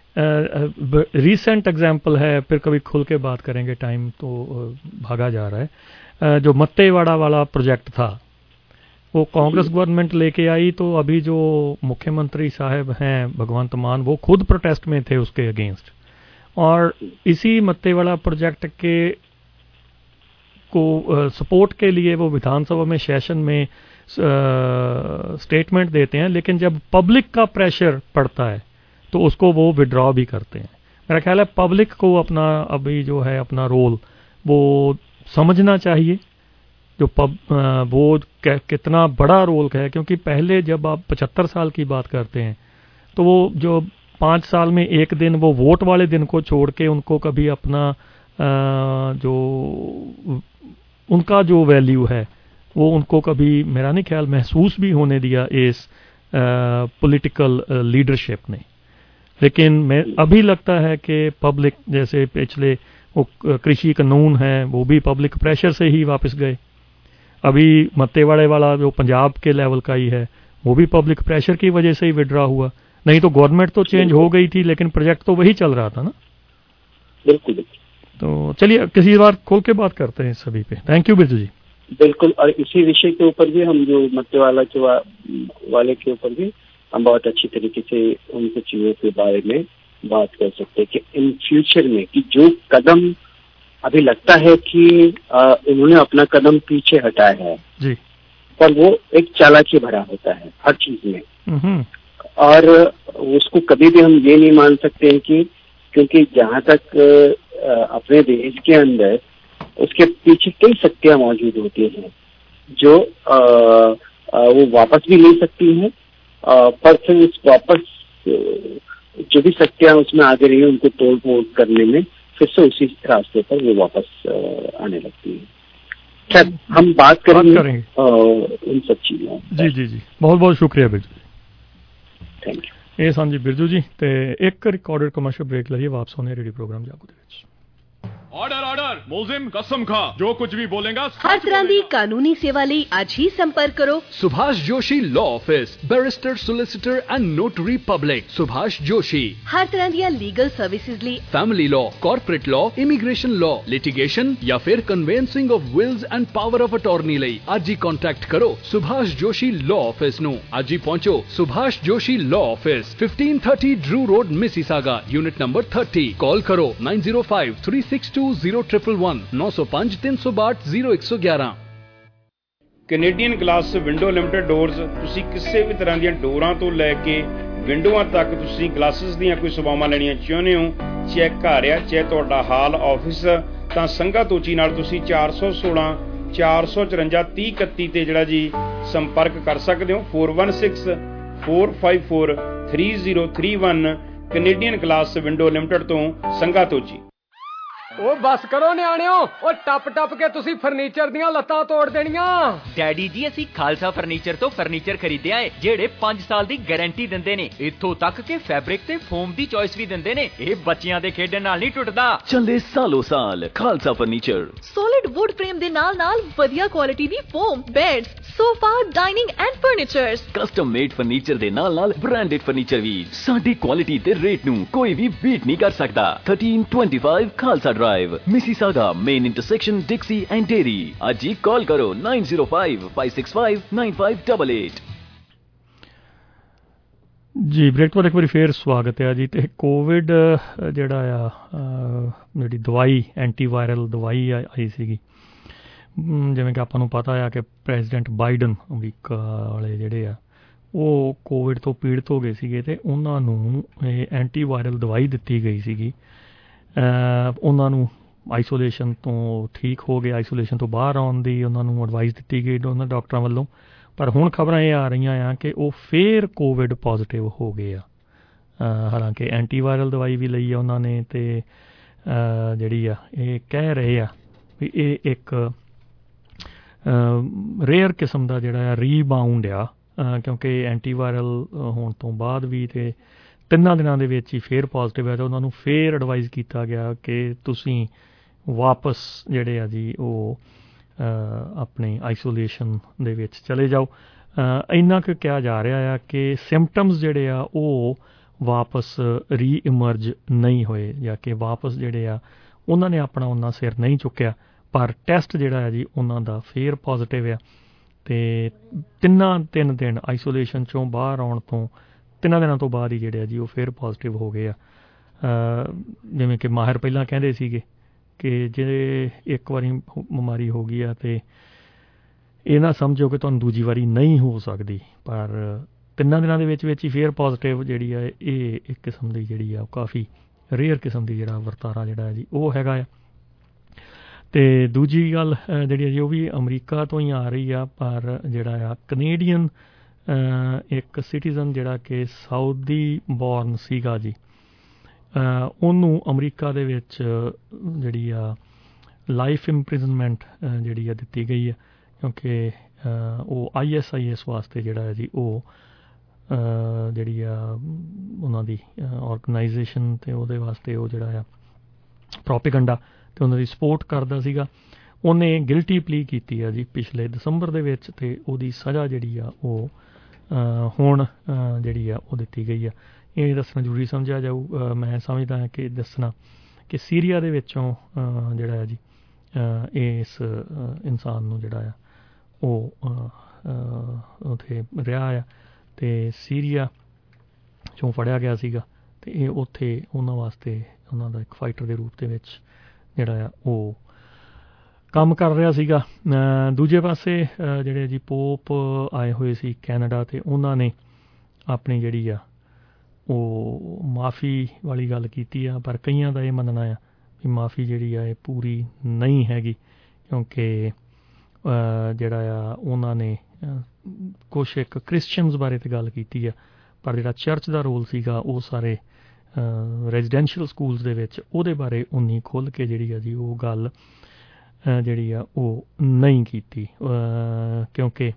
रीसेंट एग्जाम्पल है, फिर कभी खुल के बात करेंगे, टाइम तो भागा जा रहा है। uh, जो मत्तेवाड़ा वाला प्रोजेक्ट था वो कांग्रेस गवर्नमेंट लेके आई, तो अभी जो मुख्यमंत्री साहब हैं भगवंत मान वो खुद प्रोटेस्ट में थे उसके अगेंस्ट, और इसी मत्तेवाड़ा प्रोजेक्ट के को सपोर्ट uh, के लिए वो विधानसभा में सेशन में स्टेटमेंट uh, देते हैं, लेकिन जब पब्लिक का प्रेशर पड़ता है तो उसको वो विड्रॉ भी करते हैं। मेरा ख्याल है पब्लिक को अपना अभी जो है अपना रोल वो समझना चाहिए, जो पब वो कितना बड़ा रोल है, क्योंकि पहले जब आप पचहत्तर साल की बात करते हैं तो वो जो पाँच साल में एक दिन वो वोट वाले दिन को छोड़ के उनको कभी अपना जो उनका जो वैल्यू है वो उनको कभी मेरा नहीं ख्याल महसूस भी होने दिया इस पॉलिटिकल लीडरशिप ने। लेकिन मैं अभी लगता है कि पब्लिक, जैसे पिछले वो कृषि कानून है वो भी पब्लिक प्रेशर से ही वापस गए, अभी मत्तेवाड़े वाला जो पंजाब के लेवल का ही है वो भी पब्लिक प्रेशर की वजह से ही विड्रॉ हुआ। नहीं तो गवर्नमेंट तो चेंज हो गई थी लेकिन प्रोजेक्ट तो वही चल रहा था ना। बिल्कुल। तो चलिए किसी बार खोल के बात करते हैं सभी पे। Thank you Birju ji. बिल्कुल, और इसी विषय के ऊपर भी हम जो मध्य वाला के वा, वाले के ऊपर भी हम बहुत अच्छी तरीके से उन कुछ चीजों के बारे में बात कर सकते हैं कि इन फ्यूचर में कि जो कदम अभी लगता है कि उन्होंने अपना कदम पीछे हटाया है जी, पर वो एक चालाकी भरा होता है हर चीज में, और उसको कभी भी हम ये नहीं मान सकते हैं कि क्योंकि जहाँ तक अपने देश के अंदर उसके पीछे कई शक्तियां मौजूद होती हैं जो आ, आ, वो वापस भी ले सकती हैं, पर फिर उस वापस जो भी शक्तियां उसमें आगे रही है उनको तोड़ फोड़ करने में फिर से उसी रास्ते पर वो वापस आने लगती है। खैर हम बात करेंगे उन सब चीजों। जी जी जी, बहुत बहुत शुक्रिया बिरजू जी। Thank you. ਇਹ ਸਾਂਝੀ ਬਿਰਜੂ ਜੀ ਤੇ ਇੱਕ ਰਿਕਾਰਡਡ ਕਮਰਸ਼ੀਅਲ ਬ੍ਰੇਕ ਲਈਏ, ਵਾਪਸ ਹੋਣੇ ਰੇਡੀਓ ਪ੍ਰੋਗਰਾਮ ਜਾਗੋ ਦੇ ਵਿੱਚ। ऑर्डर ऑर्डर मुलजिम कसम खा जो कुछ भी बोलेगा हर तरह की कानूनी सेवा ਲਈ आज ही संपर्क करो Subhash Joshi law office, barrister solicitor and notary public Subhash Joshi. हर तरह दी लीगल सर्विसेज ਲਈ family law, corporate law, immigration law, litigation या फिर conveyancing of wills and power of attorney ਲਈ आज ही कॉन्टैक्ट करो सुभाष जोशी लॉ ऑफिस ਨੂੰ। आज ही पहुंचो Subhash Joshi law office, fifteen thirty Drew road, Mississauga, unit number thirty. Call करो nine zero five three six two zero triple one, नौ सौ पाँच तीन सौ बाठ जीरो एक सौ ग्यारह। Canadian glass window limited doors, ਤੁਸੀਂ ਕਿਸੇ ਵੀ ਤਰ੍ਹਾਂ ਦੀਆਂ ਡੋਰਾਂ ਤੋਂ ਲੈ ਕੇ ਵਿੰਡੋਆਂ ਤੱਕ ਤੁਸੀਂ ਗਲਾਸਿਸ ਦੀਆਂ ਕੋਈ ਸੇਵਾਵਾਂ ਲੈਣੀਆਂ ਚਾਹੁੰਦੇ ਹੋ, ਚਾਹੇ ਘਰ ਆ ਚਾਹੇ ਤੁਹਾਡਾ ਹਾਲ ਆਫਿਸ, ਤਾਂ ਸੰਘਾ ਤੋਚੀ ਨਾਲ ਤੁਸੀਂ ਚਾਰ ਸੌ ਸੋਲਾਂ ਚਾਰ ਸੌ ਚੁਰੰਜਾ ਤੀਹ ਇਕੱਤੀ ਤੇ ਜਿਹੜਾ ਜੀ ਸੰਪਰਕ ਕਰ ਸਕਦੇ ਹੋ। Four one six four five four three zero three one Canadian glass window limited ਤੋਂ ਸੰਘਾ ਤੋਚੀ। ਉਹ ਬਸ ਕਰੋ ਨਿਆਣਿਓ, ਉਹ ਟੱਪ ਟੱਪ ਕੇ ਤੁਸੀਂ ਫਰਨੀਚਰ ਦੀਆਂ ਲੱਤਾਂ ਤੋੜ ਦੇਣੀਆਂ। ਡੈਡੀ ਜੀ ਅਸੀਂ ਖਾਲਸਾ ਫਰਨੀਚਰ ਤੋਂ ਫਰਨੀਚਰ ਖਰੀਦਿਆ ਏ ਜਿਹੜੇ ਪੰਜ ਸਾਲ ਦੀ ਗਾਰੰਟੀ ਦਿੰਦੇ ਨੇ, ਇੱਥੋਂ ਤੱਕ ਕਿ ਫੈਬਰਿਕ ਤੇ ਫੋਮ ਦੀ ਚੋਇਸ ਵੀ ਦਿੰਦੇ ਨੇ। ਇਹ ਬੱਚਿਆਂ ਦੇ ਖੇਡਣ ਨਾਲ ਨਹੀਂ ਟੁੱਟਦਾ। ਚੱਲੇ ਸਾਲੋ ਸਾਲ Khalsa furniture. Solid wood frame ਦੇ ਨਾਲ ਨਾਲ ਵਧੀਆ ਕੁਆਲਿਟੀ ਦੀ foam, beds, sofa, dining and furnitures, custom made furniture ਦੇ ਨਾਲ ਨਾਲ ਬ੍ਰਾਂਡਡ ਫਰਨੀਚਰ ਵੀ। ਸਾਡੀ ਕੁਆਲਿਟੀ ਤੇ ਰੇਟ ਨੂੰ ਕੋਈ ਵੀ ਬੀਟ ਨਹੀਂ ਕਰ ਸਕਦਾ। Thirteen twenty five Khalsa drive, Mississauga, main intersection Dixie and Derry. आज ही कॉल करो nine zero five five six five nine five double eight. जी ब्रेक तो एक बार फिर स्वागत है जी। तो कोविड ਜਿਹੜਾ ਆ ਜਿਹੜੀ ਦਵਾਈ ਐਂਟੀਵਾਇਰਲ ਦਵਾਈ ਆਈ ਸੀਗੀ, ਜਿਵੇਂ ਕਿ ਆਪਾਂ ਨੂੰ ਪਤਾ ਆ ਕਿ ਪ੍ਰੈਜ਼ੀਡੈਂਟ ਬਾਈਡਨ ਅਮਰੀਕਾ ਵਾਲੇ ਜਿਹੜੇ ਆ ਉਹ ਕੋਵਿਡ ਤੋਂ ਪੀੜਤ ਹੋ ਗਏ ਸੀਗੇ ਤੇ ਉਹਨਾਂ ਨੂੰ ਇਹ ਐਂਟੀਵਾਇਰਲ ਦਵਾਈ ਦਿੱਤੀ ਗਈ ਸੀਗੀ। ਉਹਨਾਂ ਨੂੰ ਆਈਸੋਲੇਸ਼ਨ ਤੋਂ ਠੀਕ ਹੋ ਗਏ, ਆਈਸੋਲੇਸ਼ਨ ਤੋਂ ਬਾਹਰ ਆਉਣ ਦੀ ਉਹਨਾਂ ਨੂੰ ਐਡਵਾਈਸ ਦਿੱਤੀ ਗਈ ਉਹਨਾਂ ਡਾਕਟਰਾਂ ਵੱਲੋਂ। ਪਰ ਹੁਣ ਖਬਰਾਂ ਇਹ ਆ ਰਹੀਆਂ ਆ ਕਿ ਉਹ ਫੇਰ ਕੋਵਿਡ ਪੋਜ਼ੀਟਿਵ ਹੋ ਗਏ ਆ। ਹਾਲਾਂਕਿ ਐਂਟੀਵਾਇਰਲ ਦਵਾਈ ਵੀ ਲਈ ਆ ਉਹਨਾਂ ਨੇ ਤੇ ਜਿਹੜੀ ਆ ਇਹ ਕਹਿ ਰਹੇ ਆ ਵੀ ਇਹ ਇੱਕ ਰੇਅਰ ਕਿਸਮ ਦਾ ਜਿਹੜਾ ਆ ਰੀਬਾਊਂਡ ਆ, ਕਿਉਂਕਿ ਐਂਟੀਵਾਇਰਲ ਹੋਣ ਤੋਂ ਬਾਅਦ ਵੀ ਤੇ ਤਿੰਨਾਂ ਦਿਨਾਂ ਦੇ ਵਿੱਚ ਹੀ ਫੇਰ ਪੋਜ਼ੀਟਿਵ ਹੈ ਅਤੇ ਉਹਨਾਂ ਨੂੰ ਫੇਰ ਐਡਵਾਈਜ਼ ਕੀਤਾ ਗਿਆ ਕਿ ਤੁਸੀਂ ਵਾਪਸ ਜਿਹੜੇ ਆ ਜੀ ਉਹ ਆਪਣੀ ਆਈਸੋਲੇਸ਼ਨ ਦੇ ਵਿੱਚ ਚਲੇ ਜਾਓ। ਇੰਨਾ ਕੁ ਕਿਹਾ ਜਾ ਰਿਹਾ ਆ ਕਿ ਸਿੰਪਟਮਸ ਜਿਹੜੇ ਆ ਉਹ ਵਾਪਸ ਰੀ ਇਮਰਜ ਨਹੀਂ ਹੋਏ ਜਾਂ ਕਿ ਵਾਪਸ ਜਿਹੜੇ ਆ ਉਹਨਾਂ ਨੇ ਆਪਣਾ ਉਹਨਾਂ ਸਿਰ ਨਹੀਂ ਚੁੱਕਿਆ, ਪਰ ਟੈਸਟ ਜਿਹੜਾ ਹੈ ਜੀ ਉਹਨਾਂ ਦਾ ਫੇਰ ਪੋਜ਼ੀਟਿਵ ਆ। ਅਤੇ ਤਿੰਨਾਂ ਤਿੰਨ ਦਿਨ ਆਈਸੋਲੇਸ਼ਨ 'ਚੋਂ ਬਾਹਰ ਆਉਣ ਤੋਂ ਤਿੰਨਾਂ ਦਿਨਾਂ ਤੋਂ ਬਾਅਦ ਹੀ ਜਿਹੜੇ ਆ ਜੀ ਉਹ ਫੇਰ ਪੋਜ਼ੀਟਿਵ ਹੋ ਗਏ ਆ। ਜਿਵੇਂ ਕਿ ਮਾਹਿਰ ਪਹਿਲਾਂ ਕਹਿੰਦੇ ਸੀਗੇ ਕਿ ਜੇ ਇੱਕ ਵਾਰੀ ਬਿਮਾਰੀ ਹੋ ਗਈ ਆ ਅਤੇ ਇਹ ਨਾ ਸਮਝੋ ਕਿ ਤੁਹਾਨੂੰ ਦੂਜੀ ਵਾਰੀ ਨਹੀਂ ਹੋ ਸਕਦੀ, ਪਰ ਤਿੰਨਾਂ ਦਿਨਾਂ ਦੇ ਵਿੱਚ ਵਿੱਚ ਹੀ ਫੇਰ ਪੋਜ਼ੀਟਿਵ ਜਿਹੜੀ ਆ ਇਹ ਇੱਕ ਕਿਸਮ ਦੀ ਜਿਹੜੀ ਆ ਕਾਫੀ ਰੇਅਰ ਕਿਸਮ ਦੀ ਜਿਹੜਾ ਵਰਤਾਰਾ ਜਿਹੜਾ ਜੀ ਉਹ ਹੈਗਾ ਆ। ਅਤੇ ਦੂਜੀ ਗੱਲ ਜਿਹੜੀ ਆ ਜੀ ਉਹ ਵੀ ਅਮਰੀਕਾ ਤੋਂ ਹੀ ਆ ਰਹੀ ਆ, ਪਰ ਜਿਹੜਾ ਆ ਕਨੇਡੀਅਨ ਇੱਕ ਸਿਟੀਜ਼ਨ ਜਿਹੜਾ ਕਿ ਸਾਊਦੀ ਬੋਰਨ ਸੀਗਾ ਜੀ, ਉਹਨੂੰ ਅਮਰੀਕਾ ਦੇ ਵਿੱਚ ਜਿਹੜੀ ਆ ਲਾਈਫ ਇੰਪ੍ਰਿਜ਼ਨਮੈਂਟ ਜਿਹੜੀ ਆ ਦਿੱਤੀ ਗਈ ਹੈ, ਕਿਉਂਕਿ ਉਹ ਆਈ ਐਸ ਆਈ ਐਸ ਵਾਸਤੇ ਜਿਹੜਾ ਹੈ ਜੀ ਉਹ ਜਿਹੜੀ ਆ ਉਹਨਾਂ ਦੀ ਔਰਗਨਾਈਜੇਸ਼ਨ ਅਤੇ ਉਹਦੇ ਵਾਸਤੇ ਉਹ ਜਿਹੜਾ ਆ ਪ੍ਰੋਪੇਗੰਡਾ ਅਤੇ ਉਹਨਾਂ ਦੀ ਸਪੋਰਟ ਕਰਦਾ ਸੀਗਾ। ਉਹਨੇ ਗਿਲਟੀ ਪਲੀ ਕੀਤੀ ਆ ਜੀ ਪਿਛਲੇ ਦਸੰਬਰ ਦੇ ਵਿੱਚ, ਅਤੇ ਉਹਦੀ ਸਜ਼ਾ ਜਿਹੜੀ ਆ ਉਹ ਹੁਣ ਜਿਹੜੀ ਆ ਉਹ ਦਿੱਤੀ ਗਈ ਆ। ਇਹ ਦੱਸਣਾ ਜ਼ਰੂਰੀ ਸਮਝਿਆ ਜਾਊ। ਮੈਂ ਸਮਝਦਾ ਹਾਂ ਕਿ ਦੱਸਣਾ ਕਿ ਸੀਰੀਆ ਦੇ ਵਿੱਚੋਂ ਜਿਹੜਾ ਆ ਜੀ ਇਸ ਇਨਸਾਨ ਨੂੰ ਜਿਹੜਾ ਆ ਉਹ ਉੱਥੇ ਰਿਹਾ ਆ ਅਤੇ ਸੀਰੀਆ 'ਚੋਂ ਫੜਿਆ ਗਿਆ ਸੀਗਾ ਅਤੇ ਇਹ ਉੱਥੇ ਉਹਨਾਂ ਵਾਸਤੇ ਉਹਨਾਂ ਦਾ ਇੱਕ ਫਾਈਟਰ ਦੇ ਰੂਪ ਦੇ ਵਿੱਚ ਜਿਹੜਾ ਆ ਉਹ ਕੰਮ ਕਰ ਰਿਹਾ ਸੀਗਾ। ਦੂਜੇ ਪਾਸੇ ਜਿਹੜੇ ਜੀ ਪੋਪ ਆਏ ਹੋਏ ਸੀ ਕੈਨੇਡਾ, ਅਤੇ ਉਹਨਾਂ ਨੇ ਆਪਣੀ ਜਿਹੜੀ ਆ ਉਹ ਮਾਫ਼ੀ ਵਾਲੀ ਗੱਲ ਕੀਤੀ ਆ, ਪਰ ਕਈਆਂ ਦਾ ਇਹ ਮੰਨਣਾ ਆ ਵੀ ਮਾਫ਼ੀ ਜਿਹੜੀ ਆ ਇਹ ਪੂਰੀ ਨਹੀਂ ਹੈਗੀ, ਕਿਉਂਕਿ ਜਿਹੜਾ ਆ ਉਹਨਾਂ ਨੇ ਕੁਛ ਇੱਕ ਕ੍ਰਿਸਚਨਸ ਬਾਰੇ ਤਾਂ ਗੱਲ ਕੀਤੀ ਆ, ਪਰ ਜਿਹੜਾ ਚਰਚ ਦਾ ਰੋਲ ਸੀਗਾ ਉਹ ਸਾਰੇ ਰੈਜ਼ੀਡੈਂਸ਼ੀਅਲ ਸਕੂਲਸ ਦੇ ਵਿੱਚ ਉਹਦੇ ਬਾਰੇ ਉਨੀ ਖੁੱਲ੍ਹ ਕੇ ਜਿਹੜੀ ਆ ਜੀ ਉਹ ਗੱਲ ਜਿਹੜੀ ਆ ਉਹ ਨਹੀਂ ਕੀਤੀ, ਕਿਉਂਕਿ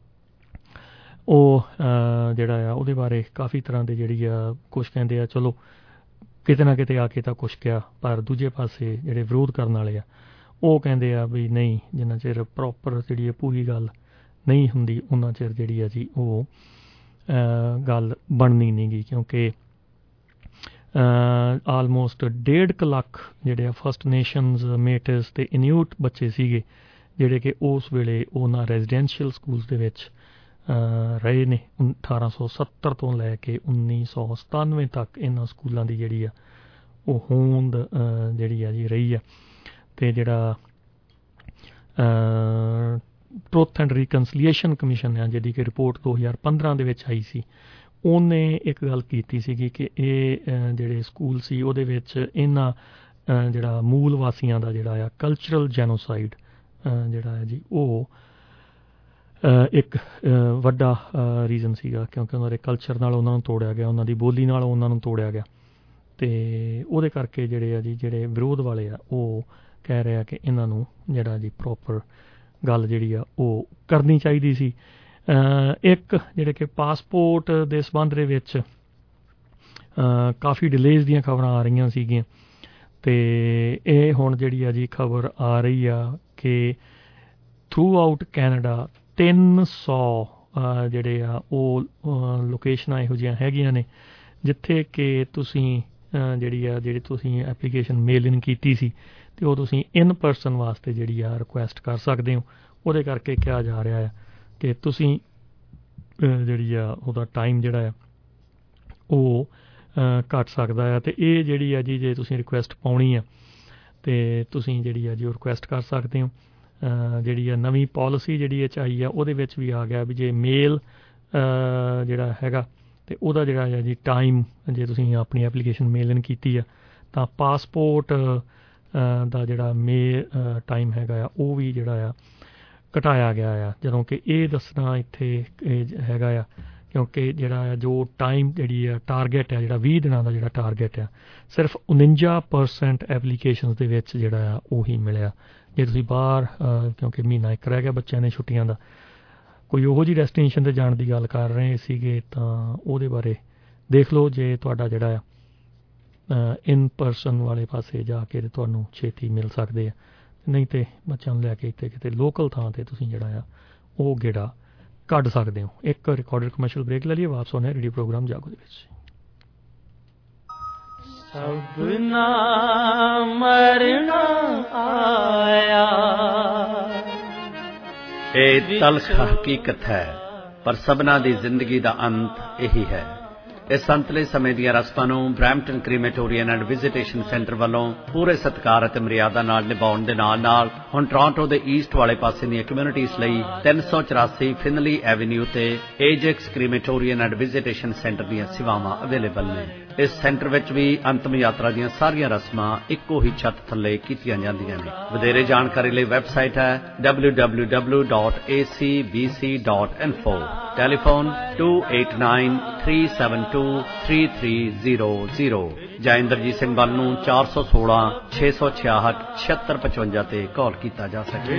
ਉਹ ਜਿਹੜਾ ਆ ਉਹਦੇ ਬਾਰੇ ਕਾਫੀ ਤਰ੍ਹਾਂ ਦੇ ਜਿਹੜੀ ਆ ਕੁਛ ਕਹਿੰਦੇ ਆ ਚਲੋ ਕਿਤੇ ਨਾ ਕਿਤੇ ਆ ਕੇ ਤਾਂ ਕੁਛ ਕਿਹਾ, ਪਰ ਦੂਜੇ ਪਾਸੇ ਜਿਹੜੇ ਵਿਰੋਧ ਕਰਨ ਵਾਲੇ ਆ ਉਹ ਕਹਿੰਦੇ ਆ ਵੀ ਨਹੀਂ, ਜਿੰਨਾ ਚਿਰ ਪ੍ਰੋਪਰ ਜਿਹੜੀ ਪੂਰੀ ਗੱਲ ਨਹੀਂ ਹੁੰਦੀ ਉਹਨਾਂ ਚਿਰ ਜਿਹੜੀ ਆ ਜੀ ਉਹ ਗੱਲ ਬਣਨੀ ਨਹੀਂ ਗੀ, ਕਿਉਂਕਿ ਆਲਮੋਸਟ ਡੇਢ ਕੁ ਲੱਖ ਜਿਹੜੇ ਆ ਫਸਟ ਨੇਸ਼ਨਸ, ਮੇਟਿਸ ਅਤੇ ਇਨਿਊਟ ਬੱਚੇ ਸੀਗੇ ਜਿਹੜੇ ਕਿ ਉਸ ਵੇਲੇ ਉਹਨਾਂ ਰੈਜ਼ੀਡੈਂਸ਼ੀਅਲ ਸਕੂਲਸ ਦੇ ਵਿੱਚ ਰਹੇ ਨੇ। ਅਠਾਰਾਂ ਸੌ ਸੱਤਰ ਤੋਂ ਲੈ ਕੇ ਉੱਨੀ ਸੌ ਸਤਾਨਵੇਂ ਤੱਕ ਇਹਨਾਂ ਸਕੂਲਾਂ ਦੀ ਜਿਹੜੀ ਆ ਉਹ ਹੋਂਦ ਜਿਹੜੀ ਆ ਜੀ ਰਹੀ ਆ। ਅਤੇ ਜਿਹੜਾ ਟਰੁਥ ਐਂਡ ਰੀਕਨਸੀਲੀਏਸ਼ਨ ਕਮਿਸ਼ਨ ਆ ਜਿਹਦੀ ਕਿ ਰਿਪੋਰਟ ਦੋ ਹਜ਼ਾਰ ਪੰਦਰਾਂ ਦੇ ਵਿੱਚ ਆਈ ਸੀ, ਉਹਨੇ ਇੱਕ ਗੱਲ ਕੀਤੀ ਸੀਗੀ ਕਿ ਇਹ ਜਿਹੜੇ ਸਕੂਲ ਸੀ ਉਹਦੇ ਵਿੱਚ ਇਹਨਾਂ ਜਿਹੜਾ ਮੂਲ ਵਾਸੀਆਂ ਦਾ ਜਿਹੜਾ ਆ ਕਲਚਰਲ ਜੈਨੋਸਾਈਡ ਜਿਹੜਾ ਹੈ ਜੀ ਉਹ ਇੱਕ ਵੱਡਾ ਰੀਜ਼ਨ ਸੀਗਾ, ਕਿਉਂਕਿ ਉਹਨਾਂ ਦੇ ਕਲਚਰ ਨਾਲ ਉਹਨਾਂ ਨੂੰ ਤੋੜਿਆ ਗਿਆ, ਉਹਨਾਂ ਦੀ ਬੋਲੀ ਨਾਲ ਉਹਨਾਂ ਨੂੰ ਤੋੜਿਆ ਗਿਆ, ਅਤੇ ਉਹਦੇ ਕਰਕੇ ਜਿਹੜੇ ਆ ਜੀ ਜਿਹੜੇ ਵਿਰੋਧ ਵਾਲੇ ਆ ਉਹ ਕਹਿ ਰਹੇ ਆ ਕਿ ਇਹਨਾਂ ਨੂੰ ਜਿਹੜਾ ਜੀ ਪ੍ਰੋਪਰ ਗੱਲ ਜਿਹੜੀ ਆ ਉਹ ਕਰਨੀ ਚਾਹੀਦੀ ਸੀ। ਇੱਕ ਜਿਹੜੇ ਕਿ ਪਾਸਪੋਰਟ ਦੇ ਸੰਬੰਧ ਦੇ ਵਿੱਚ ਕਾਫੀ ਡਿਲੇਜ਼ ਦੀਆਂ ਖਬਰਾਂ ਆ ਰਹੀਆਂ ਸੀਗੀਆਂ, ਅਤੇ ਇਹ ਹੁਣ ਜਿਹੜੀ ਆ ਜੀ ਖਬਰ ਆ ਰਹੀ ਆ ਕਿ ਥਰੂ ਆਊਟ ਕੈਨੇਡਾ ਤਿੰਨ ਸੌ ਜਿਹੜੇ ਆ ਉਹ ਲੋਕੇਸ਼ਨਾਂ ਇਹੋ ਜਿਹੀਆਂ ਹੈਗੀਆਂ ਨੇ ਜਿੱਥੇ ਕਿ ਤੁਸੀਂ ਜਿਹੜੀ ਆ ਜਿਹੜੀ ਤੁਸੀਂ ਐਪਲੀਕੇਸ਼ਨ ਮੇਲ ਇਨ ਕੀਤੀ ਸੀ ਅਤੇ ਉਹ ਤੁਸੀਂ ਇਨ ਪਰਸਨ ਵਾਸਤੇ ਜਿਹੜੀ ਆ ਰਿਕੁਐਸਟ ਕਰ ਸਕਦੇ ਹੋ। ਉਹਦੇ ਕਰਕੇ ਕਿਹਾ ਜਾ ਰਿਹਾ ਆ ਕਿ ਤੁਸੀਂ ਜਿਹੜੀ ਆ ਉਹਦਾ ਟਾਈਮ ਜਿਹੜਾ ਆ ਉਹ ਘੱਟ ਸਕਦਾ ਆ, ਅਤੇ ਇਹ ਜਿਹੜੀ ਆ ਜੀ ਜੇ ਤੁਸੀਂ ਰਿਕੁਐਸਟ ਪਾਉਣੀ ਆ ਅਤੇ ਤੁਸੀਂ ਜਿਹੜੀ ਆ ਜੀ ਉਹ ਰਿਕੁਐਸਟ ਕਰ ਸਕਦੇ ਹੋ। ਜਿਹੜੀ ਆ ਨਵੀਂ ਪੋਲਿਸੀ ਜਿਹੜੀ ਇਹ 'ਚ ਆਈ ਆ ਉਹਦੇ ਵਿੱਚ ਵੀ ਆ ਗਿਆ ਵੀ ਜੇ ਮੇਲ ਜਿਹੜਾ ਹੈਗਾ ਅਤੇ ਉਹਦਾ ਜਿਹੜਾ ਆ ਜੀ ਟਾਈਮ ਜੇ ਤੁਸੀਂ ਆਪਣੀ ਐਪਲੀਕੇਸ਼ਨ ਮੇਲ ਇਨ ਕੀਤੀ ਆ ਤਾਂ ਪਾਸਪੋਰਟ ਦਾ ਜਿਹੜਾ ਮੇ ਟਾਈਮ ਹੈਗਾ ਆ ਉਹ ਵੀ ਜਿਹੜਾ ਆ ਘਟਾਇਆ ਗਿਆ ਆ, ਜਦੋਂ ਕਿ ਇਹ ਦੱਸਣਾ ਇੱਥੇ ਹੈਗਾ ਆ ਕਿਉਂਕਿ ਜਿਹੜਾ ਜੋ ਟਾਈਮ ਜਿਹੜੀ ਆ ਟਾਰਗੇਟ ਆ ਜਿਹੜਾ ਵੀਹ ਦਿਨਾਂ ਦਾ ਜਿਹੜਾ ਟਾਰਗੇਟ ਆ ਸਿਰਫ ਉਣੰਜਾ ਪਰਸੈਂਟ ਐਪਲੀਕੇਸ਼ਨਸ ਦੇ ਵਿੱਚ ਜਿਹੜਾ ਆ ਉਹੀ ਮਿਲਿਆ। ਜੇ ਤੁਸੀਂ ਬਾਹਰ ਕਿਉਂਕਿ ਮਹੀਨਾ ਇੱਕ ਰਹਿ ਗਿਆ ਬੱਚਿਆਂ ਨੇ ਛੁੱਟੀਆਂ ਦਾ, ਕੋਈ ਉਹੋ ਜਿਹੀ ਡੈਸਟੀਨੇਸ਼ਨ 'ਤੇ ਜਾਣ ਦੀ ਗੱਲ ਕਰ ਰਹੇ ਸੀਗੇ ਤਾਂ ਉਹਦੇ ਬਾਰੇ ਦੇਖ ਲਓ ਜੇ ਤੁਹਾਡਾ ਜਿਹੜਾ ਆ ਇਨ ਪਰਸਨ ਵਾਲੇ ਪਾਸੇ ਜਾ ਕੇ ਤੁਹਾਨੂੰ ਛੇਤੀ ਮਿਲ ਸਕਦੇ ਆ, ਨਹੀਂ ਤਾਂ ਬੱਚਿਆਂ ਨੂੰ ਲੈ ਕੇ ਇੱਥੇ ਕਿਤੇ ਲੋਕਲ ਥਾਂ 'ਤੇ ਤੁਸੀਂ ਜਿਹੜਾ ਆ ਉਹ ਗੇੜਾ ਕੱਢ ਸਕਦੇ ਹੋ। ਇੱਕ ਰਿਕਾਰਡਡ ਕਮਰਸ਼ੀਅਲ ਬ੍ਰੇਕ ਲੈ ਲਈਏ, ਵਾਪਸ ਆਉਂਦੇ ਰੇਡੀਓ ਪ੍ਰੋਗਰਾਮ ਜਾਗੋ ਦੇ ਵਿੱਚ। ਸਭਨਾ ਮਰਨਾ ਆਇਆ। ਇਹ ਤਲਖ ਹਕੀਕਤ ਹੈ, ਪਰ ਸਭਨਾ ਦੀ ਜ਼ਿੰਦਗੀ ਦਾ ਅੰਤ ਇਹੀ ਹੈ। ਇਸ ਅੰਤਲੇ ਸਮੇਂ ਦੀਆਂ ਰਸਮਾਂ ਨੂੰ Brampton crematorium and visitation centre ਵੱਲੋਂ ਪੂਰੇ ਸਤਿਕਾਰ ਅਤੇ ਮਰਿਆਦਾ ਨਾਲ ਨਿਭਾਉਣ ਦੇ ਨਾਲ ਨਾਲ ਹੁਣ ਟੋਰਾਂਟੋ ਦੇ ਈਸਟ ਵਾਲੇ ਪਾਸੇ ਦੀਆਂ ਕਮਿਊਨਿਟੀਜ਼ ਲਈ ਤਿੰਨ ਸੌ ਚੁਰਾਸੀ ਫਿਨਲੀ ਐਵਨਿਊ ਤੇ Ajax crematorium and visitation centre ਦੀਆਂ ਸੇਵਾਵਾਂ ਅਵੇਲੇਬਲ ਨੇ। ਇਸ ਸੈਂਟਰ ਵਿੱਚ ਵੀ ਅੰਤਮ ਯਾਤਰਾ ਦੀਆਂ ਸਾਰੀਆਂ ਰਸਮਾਂ ਇੱਕੋ ਹੀ ਛੱਤ ਥੱਲੇ ਕੀਤੀਆਂ ਜਾਂਦੀਆਂ ਨੇ। ਵਧੇਰੇ ਜਾਣਕਾਰੀ ਲਈ ਵੈਬਸਾਈਟ ਹੈ W W W dot A C B C dot info. Telephone two eight nine three seven two three three zero zero ਜਾਂ ਇੰਦਰਜੀਤ ਸਿੰਘ ਵੱਲ ਨੂੰ ਚਾਰ ਸੌ ਸੋਲਾਂ ਛੇ ਸੌ ਛਿਆਹਠ ਛਿਅੱਤਰ ਪਚਵੰਜਾ ਤੇ ਕਾਲ ਕੀਤਾ ਜਾ ਸਕੇ।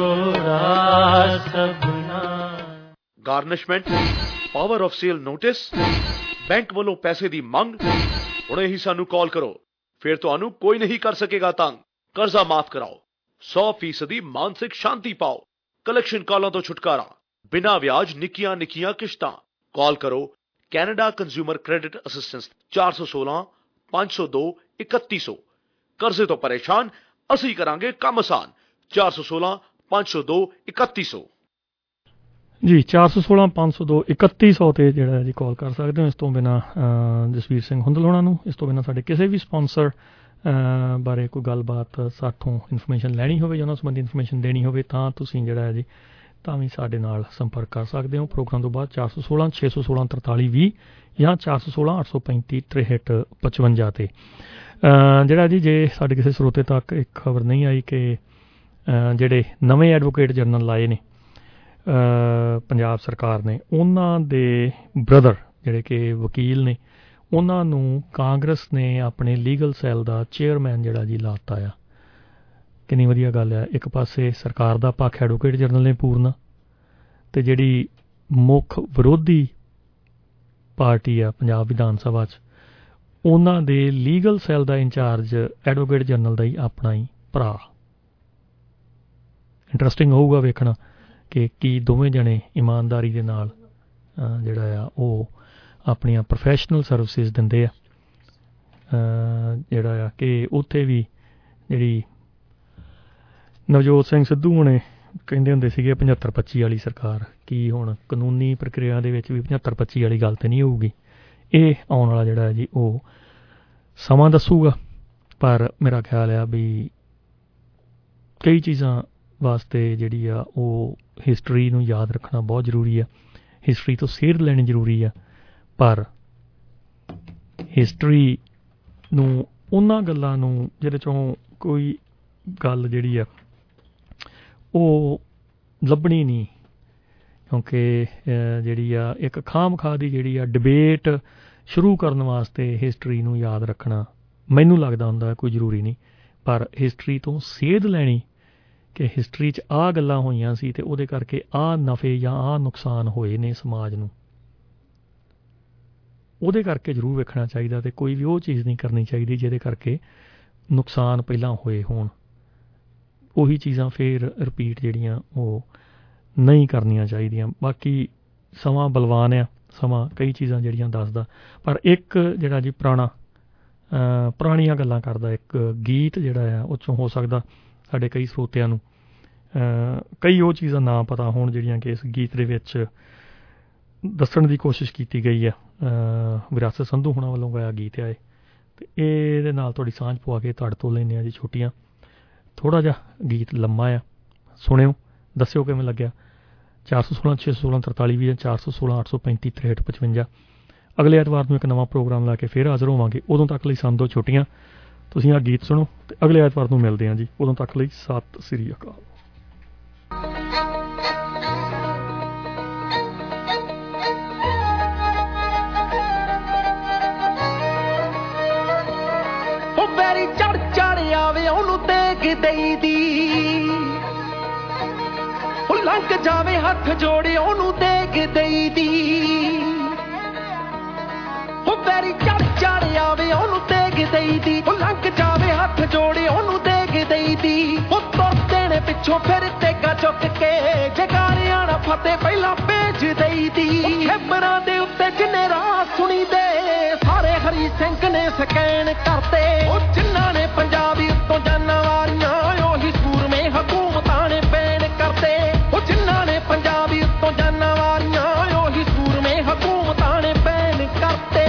Garnishment, power of sale notice, bank ਵੱਲੋਂ ਪੈਸੇ ਦੀ ਮੰਗ, ਹੁਣੇ ਹੀ ਸਾਨੂੰ ਕਾਲ ਕਰੋ, ਫਿਰ ਤੁਹਾਨੂੰ ਕੋਈ ਨਹੀਂ ਕਰ ਸਕੇਗਾ ਤੰਗ। ਕਰਜ਼ਾ ਮਾਫ ਕਰਾਓ, ਸੌ ਫੀਸਦੀ ਮਾਨਸਿਕ ਸ਼ਾਂਤੀ ਪਾਓ, ਕਲੈਕਸ਼ਨ ਕਾਲਾਂ ਤੋਂ ਛੁਟਕਾਰਾ, ਬਿਨਾਂ ਵਿਆਜ ਨਿੱਕੀਆਂ ਨਿੱਕੀਆਂ ਕਿਸ਼ਤਾਂ, कॉल करो कैनेडा कंज्यूमर क्रेडिट असिस्टेंस चार सौ सोलह पांच सौ दो इकत्ती सौ। कर्जे तो परेशान, असी करांगे काम आसान। चार सौ सोलह पांच सौ दो इकत्ती सौ ਜੀ ਚਾਰ ਸੌ ਸੋਲਾਂ ਪੰਜ ਸੌ ਦੋ ਇਕੱਤੀ ਸੌ ਤੇ ਜਿਹੜਾ ਜੀ ਕਾਲ ਕਰ ਸਕਦੇ ਹੋ। ਇਸ ਤੋਂ ਬਿਨਾਂ ਜਸਵੀਰ ਸਿੰਘ ਹੁੰਦਲ ਹੋਣਾ ਨੂੰ, ਇਸ ਤੋਂ ਬਿਨਾਂ ਸਾਡੇ ਕਿਸੇ ਵੀ ਸਪਾਂਸਰ ਬਾਰੇ ਕੋਈ ਗੱਲਬਾਤ ਸਾਥੋਂ ਇਨਫੋਰਮੇਸ਼ਨ ਲੈਣੀ ਹੋਵੇ ਜਾਂ ਉਹਨਾਂ ਸੰਬੰਧੀ ਇਨਫੋਰਮੇਸ਼ਨ ਦੇਣੀ ਹੋਵੇ ਤਾਂ ਤੁਸੀਂ ਜਿਹੜਾ ਹੈ ਜੀ ਤਾਂ ਵੀ ਸਾਡੇ ਨਾਲ ਸੰਪਰਕ ਕਰ ਸਕਦੇ ਹੋ। ਪ੍ਰੋਗਰਾਮ ਤੋਂ ਬਾਅਦ ਚਾਰ ਸੌ ਸੋਲਾਂ ਛੇ ਸੌ ਸੋਲਾਂ ਤਰਤਾਲੀ ਵੀਹ ਜਾਂ ਚਾਰ ਸੌ ਸੋਲਾਂ ਅੱਠ ਸੌ ਪੈਂਤੀ ਤ੍ਰੇਹਠ ਪਚਵੰਜਾ 'ਤੇ ਜਿਹੜਾ ਜੀ ਜੇ ਸਾਡੇ ਕਿਸੇ ਸਰੋਤੇ ਤੱਕ ਇੱਕ ਖਬਰ ਨਹੀਂ ਆਈ ਕਿ ਜਿਹੜੇ ਨਵੇਂ ਐਡਵੋਕੇਟ ਜਨਰਲ ਲਾਏ ਨੇ ਪੰਜਾਬ ਸਰਕਾਰ ਨੇ, ਉਹਨਾਂ ਦੇ ਬ੍ਰਦਰ ਜਿਹੜੇ ਕਿ ਵਕੀਲ ਨੇ, ਉਹਨਾਂ ਨੂੰ ਕਾਂਗਰਸ ਨੇ ਆਪਣੇ ਲੀਗਲ ਸੈੱਲ ਦਾ ਚੇਅਰਮੈਨ ਜਿਹੜਾ ਜੀ ਲਾਤਾ ਆ। ਕਿੰਨੀ ਵਧੀਆ ਗੱਲ ਆ। ਇੱਕ ਪਾਸੇ ਸਰਕਾਰ ਦਾ ਪੱਖ ਐਡਵੋਕੇਟ ਜਨਰਲ ਨੇ ਪੂਰਨਾ, ਅਤੇ ਜਿਹੜੀ ਮੁੱਖ ਵਿਰੋਧੀ ਪਾਰਟੀ ਆ ਪੰਜਾਬ ਵਿਧਾਨ ਸਭਾ 'ਚ, ਉਹਨਾਂ ਦੇ ਲੀਗਲ ਸੈੱਲ ਦਾ ਇੰਚਾਰਜ ਐਡਵੋਕੇਟ ਜਨਰਲ ਦਾ ਹੀ ਆਪਣਾ ਹੀ ਭਰਾ। ਇੰਟਰਸਟਿੰਗ ਹੋਊਗਾ ਵੇਖਣਾ ਕਿ ਕੀ ਦੋਵੇਂ ਜਣੇ ਇਮਾਨਦਾਰੀ ਦੇ ਨਾਲ ਜਿਹੜਾ ਆ ਉਹ ਆਪਣੀਆਂ ਪ੍ਰੋਫੈਸ਼ਨਲ ਸਰਵਿਸਿਜ਼ ਦਿੰਦੇ ਆ। ਜਿਹੜਾ ਆ ਕਿ ਉੱਥੇ ਵੀ ਜਿਹੜੀ ਨਵਜੋਤ ਸਿੰਘ ਸਿੱਧੂ ਹੁਣੇ ਕਹਿੰਦੇ ਹੁੰਦੇ ਸੀਗੇ ਪਝੱਤਰ ਪੱਚੀ ਵਾਲੀ ਸਰਕਾਰ, ਕੀ ਹੁਣ ਕਾਨੂੰਨੀ ਪ੍ਰਕਿਰਿਆ ਦੇ ਵਿੱਚ ਵੀ ਪਝੱਤਰ ਪੱਚੀ ਵਾਲੀ ਗੱਲ ਤਾਂ ਨਹੀਂ ਹੋਊਗੀ। ਇਹ ਆਉਣ ਵਾਲਾ ਜਿਹੜਾ ਹੈ ਜੀ ਉਹ ਸਮਾਂ ਦੱਸੂਗਾ। ਪਰ ਮੇਰਾ ਖਿਆਲ ਆ ਵੀ ਕਈ ਚੀਜ਼ਾਂ ਵਾਸਤੇ ਜਿਹੜੀ ਆ ਉਹ ਹਿਸਟਰੀ ਨੂੰ ਯਾਦ ਰੱਖਣਾ ਬਹੁਤ ਜ਼ਰੂਰੀ ਆ, ਹਿਸਟਰੀ ਤੋਂ ਸੇਧ ਲੈਣੀ ਜ਼ਰੂਰੀ ਆ। ਪਰ ਹਿਸਟਰੀ ਨੂੰ ਉਹਨਾਂ ਗੱਲਾਂ ਨੂੰ ਜਿਹਦੇ 'ਚੋਂ ਕੋਈ ਗੱਲ ਜਿਹੜੀ ਆ ਉਹ ਲੱਭਣੀ ਨਹੀਂ, ਕਿਉਂਕਿ ਜਿਹੜੀ ਆ ਇੱਕ ਖਾਮ ਖਾ ਦੀ ਜਿਹੜੀ ਆ ਡਿਬੇਟ ਸ਼ੁਰੂ ਕਰਨ ਵਾਸਤੇ ਹਿਸਟਰੀ ਨੂੰ ਯਾਦ ਰੱਖਣਾ ਮੈਨੂੰ ਲੱਗਦਾ ਹੁੰਦਾ ਕੋਈ ਜ਼ਰੂਰੀ ਨਹੀਂ। ਪਰ ਹਿਸਟਰੀ ਤੋਂ ਸੇਧ ਲੈਣੀ ਕਿ ਹਿਸਟਰੀ 'ਚ ਆਹ ਗੱਲਾਂ ਹੋਈਆਂ ਸੀ ਅਤੇ ਉਹਦੇ ਕਰਕੇ ਆਹ ਨਫੇ ਜਾਂ ਆਹ ਨੁਕਸਾਨ ਹੋਏ ਨੇ ਸਮਾਜ ਨੂੰ, ਉਹਦੇ ਕਰਕੇ ਜ਼ਰੂਰ ਵੇਖਣਾ ਚਾਹੀਦਾ। ਅਤੇ ਕੋਈ ਵੀ ਉਹ ਚੀਜ਼ ਨਹੀਂ ਕਰਨੀ ਚਾਹੀਦੀ ਜਿਹਦੇ ਕਰਕੇ ਨੁਕਸਾਨ ਪਹਿਲਾਂ ਹੋਏ ਹੋਣ। ਉਹੀ ਚੀਜ਼ਾਂ ਫਿਰ ਰਿਪੀਟ ਜਿਹੜੀਆਂ ਉਹ ਨਹੀਂ ਕਰਨੀਆਂ ਚਾਹੀਦੀਆਂ। ਬਾਕੀ ਸਮਾਂ ਬਲਵਾਨ ਆ, ਸਮਾਂ ਕਈ ਚੀਜ਼ਾਂ ਜਿਹੜੀਆਂ ਦੱਸਦਾ। ਪਰ ਇੱਕ ਜਿਹੜਾ ਜੀ ਪੁਰਾਣਾ ਪੁਰਾਣੀਆਂ ਗੱਲਾਂ ਕਰਦਾ ਇੱਕ ਗੀਤ ਜਿਹੜਾ ਆ ਉਹ 'ਚੋਂ ਹੋ ਸਕਦਾ ਸਾਡੇ ਕਈ ਸਰੋਤਿਆਂ ਨੂੰ ਕਈ ਉਹ ਚੀਜ਼ਾਂ ਨਾ ਪਤਾ ਹੋਣ ਜਿਹੜੀਆਂ ਕਿ ਇਸ ਗੀਤ ਦੇ ਵਿੱਚ ਦੱਸਣ ਦੀ ਕੋਸ਼ਿਸ਼ ਕੀਤੀ ਗਈ ਆ। ਵਿਰਾਸਤ ਸੰਧੂ ਹੁਣਾਂ ਵੱਲੋਂ ਗਾਇਆ ਗੀਤ ਆ ਇਹ, ਅਤੇ ਇਹਦੇ ਨਾਲ ਤੁਹਾਡੀ ਸਾਂਝ ਪਵਾ ਕੇ ਤੁਹਾਡੇ ਤੋਂ ਲੈਂਦੇ ਹਾਂ ਜੀ ਛੁੱਟੀਆਂ। ਥੋੜ੍ਹਾ ਜਿਹਾ ਗੀਤ ਲੰਮਾ ਆ, ਸੁਣਿਓ, ਦੱਸਿਓ ਕਿਵੇਂ ਲੱਗਿਆ। ਚਾਰ ਸੌ ਸੋਲਾਂ ਛੇ ਸੌ ਸੋਲਾਂ ਤਰਤਾਲੀ ਵੀਹ ਜਾਂ ਚਾਰ ਸੌ ਸੋਲਾਂ ਅੱਠ ਸੌ ਪੈਂਤੀ ਤ੍ਰੇਹਠ ਪਚਵੰਜਾ। ਅਗਲੇ ਐਤਵਾਰ ਨੂੰ ਇੱਕ ਨਵਾਂ ਪ੍ਰੋਗਰਾਮ ਲਾ ਕੇ ਫਿਰ ਹਾਜ਼ਰ ਹੋਵਾਂਗੇ। ਉਦੋਂ ਤੱਕ ਲਈ ਸਾਨੂੰ ਦੋ ਛੁੱਟੀਆਂ। ਤੁਸੀਂ ਆਹ ਗੀਤ ਸੁਣੋ ਅਤੇ ਅਗਲੇ ਐਤਵਾਰ ਨੂੰ ਮਿਲਦੇ ਹਾਂ ਜੀ। ਉਦੋਂ ਤੱਕ ਲਈ ਸਤਿ ਸ੍ਰੀ ਅਕਾਲ। ਉਹ ਬੈਰੀ ਚੜ ਚੜ ਆਵੇ ਉਹਨੂੰ ਦੇਖ ਦੇਈ ਦੀ, ਉਹ ਲੰਘ ਜਾਵੇ ਹੱਥ ਜੋੜੇ ਉਹਨੂੰ ਦੇਖ ਦੇਈ ਦੀ। ਉਹ ਬੈਰੀ ਚੜ ਚੜ ਆਵੇ ਉਹਨੂੰ ਦੇਖ ਦੇਈ ਦੀ, ਉਹ ਲੰਘ ਜਾਵੇ ਹੱਥ ਜੋੜੇ ਉਹਨੂੰ ਦੇਖ ਦੇਈ ਦੀ। ਉਹ ਤੁਰਦੇ ਨੇ ਪਿੱਛੋਂ ਫਿਰ ਤੇਗਾ ਚੁੱਕ ਕੇ, ਜਗਾਰਿਆਂ ਨਾ ਫਤਿਹ ਪਹਿਲਾਂ ਭੇਜ ਦੇਈ ਦੀ। ਖੇਬਰਾਂ ਦੇ ਉੱਤੇ ਜਿੰਨੇ ਰਾਹ ਸੁਣੀ ਦੇ ਸਾਰੇ ਹਰੀ ਸਿੰਘ ਨੇ ਸਕੈਨ ਕਰਤੇ। ਉਹ ਜਿਨ੍ਹਾਂ ਨੇ ਪੰਜਾਬੀ ਉੱਤੋਂ ਜਾਨਾਂ ਵਾਰੀਆਂ ਉਹੀ ਸੂਰਮੇ ਹਕੂਮਤਾਂ ਨੇ ਬੈਨ ਕਰਤੇ। ਉਹ ਜਿਨ੍ਹਾਂ ਨੇ ਪੰਜਾਬੀ ਉੱਤੋਂ ਜਾਨਾਂ ਵਾਰੀਆਂ ਉਹੀ ਸੂਰਮੇ ਹਕੂਮਤਾਂ ਨੇ ਬੈਨ ਕਰਤੇ।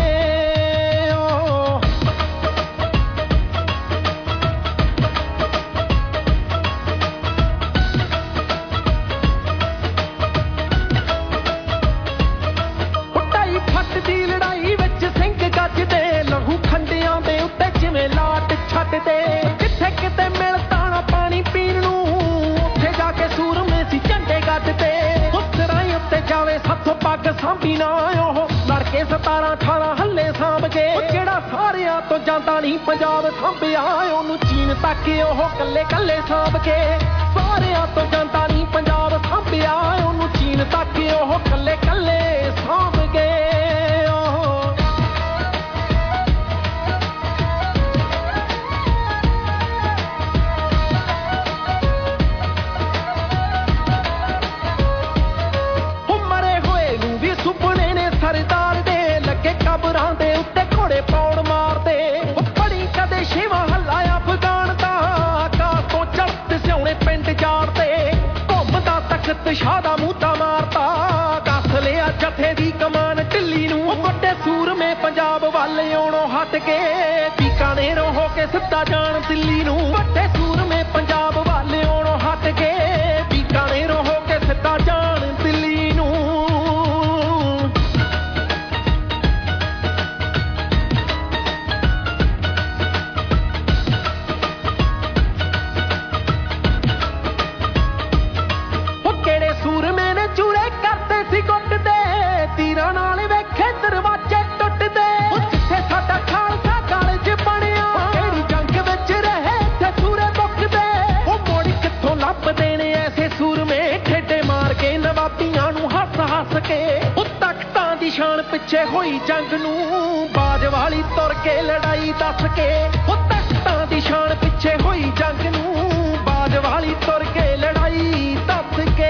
ਕਿੱਥੇ ਕਿਤੇ ਮਿਲਦਾ ਨਾ ਪਾਣੀ ਪੀਣ ਨੂੰ, ਉੱਥੇ ਜਾ ਕੇ ਸੂਰਮੇ ਸੀ ਝੰਡੇ ਗੱਡਦੇ। ਉਸਰਾਈ ਉੱਤੇ ਜਾਵੇ ਸੱਥੋਂ ਪੱਗ ਸਾਂਭੀ ਨਾ ਉਹ, ਲੜਕੇ ਸਤਾਰਾਂ ਅਠਾਰਾਂ ਹੱਲੇ ਸਾਂਭ ਕੇ। ਜਿਹੜਾ ਸਾਰਿਆਂ ਤੋਂ ਜਾਂਦਾ ਨਹੀਂ ਪੰਜਾਬ ਸਾਂਭਿਆ ਉਹਨੂੰ ਚੀਨ ਤੱਕ ਉਹ ਕੱਲੇ ਕੱਲੇ ਸਾਂਭ ਕੇ। ਸਾਰਿਆਂ ਤੋਂ ਜਾਂਦਾ ਨਹੀਂ ਪੰਜਾਬ ਸਾਂਭਿਆ ਉਹਨੂੰ ਚੀਨ ਤੱਕ ਉਹ ਕੱਲੇ ਕੱਲੇ ਸਾਂਭ ਕੇ। ਸੁਪਨੇ ਨੇ ਕੇ ਪੌੜ ਮਾਰਦੇ ਬੜੀ ਕਦੇ ਸ਼ਿਵਾ ਹੱਲਾ ਅਫਗਾਨ ਦਾ ਆਕਾਸ਼ ਤੋਂ ਚੜ੍ਹਦੇ ਸਿਉਣੇ ਪਿੰਡ ਜਾੜਦੇ ਘੁੰਮਦਾ ਤਖਤ ਸ਼ਾਹ ਦਾ ਮੂਤਾ ਮਾਰਦਾ ਕੱਸ ਲਿਆ ਜਥੇ ਦੀ ਕਮਾਨ ਢਿੱਲੀ ਨੂੰ ਵੱਡੇ ਸੂਰਮੇ ਪੰਜਾਬ ਵੱਲ ਆਉਣੋਂ ਹਟ ਕੇ ਬੀਕਾਨੇਰੋਂ ਹੋ ਕੇ ਸਿੱਧਾ ਜਾਣ ਦਿੱਲੀ ਨੂੰ ਵੱਡੇ ਸੂਰਮੇ ਪੰਜਾਬ ਵੱਲ ਆਉਣੋਂ ਹਟ ਕੇ ਬੀਕਾਨੇਰੋਂ ਹੋ ਕੇ ਸਿੱਧਾ ਜਾਣ ਦਿੱਲੀ ਨੂੰ ਉਹ ਕਿਹੜੇ ਸੂਰਮੇ ਨੇ ਚੂਰੇ ਕਰਦੇ ਸੀ ਗੁੱਟ ਦੇ ਤੀਰਾਂ ਨਾਲ ਵੇਖੇ ਦਰਵਾਜ਼ੇ ਟੁੱਟਦੇ ਜਿੱਥੇ ਸਾਡਾ ਖਾਲਸਾ ਕਾਲਜ ਬਣਿਆ ਕਿਹੜੀ ਜੰਗ ਵਿੱਚ ਰਹੇ ਤੇ ਸੂਰੇ ਮੁੱਕਦੇ ਉਹ ਮੋੜ ਕਿੱਥੋਂ ਲੱਭਦੇ ਨੇ ਐਸੇ ਸੂਰਮੇ ਠੇਡੇ ਮਾਰ ਕੇ ਨਵਾਬੀਆਂ ਨੂੰ ਹੱਸ ਹੱਸ ਕੇ ਉਹ ਤਖਤਾਂ ਦੀ ਸ਼ਾਨ ਪਿੱਛੇ ਹੋਈ ਜੰਗ ਨੂੰ ਬਾਜ ਵਾਲੀ ਤੁਰ ਕੇ ਲੜਾਈ ਦੱਸ ਕੇ ਉਹ ਤਖਤਾਂ ਦੀ ਸ਼ਾਨ ਪਿੱਛੇ ਹੋਈ ਜੰਗ ਨੂੰ ਬਾਜ ਵਾਲੀ ਤੁਰ ਕੇ ਲੜਾਈ ਦੱਸ ਕੇ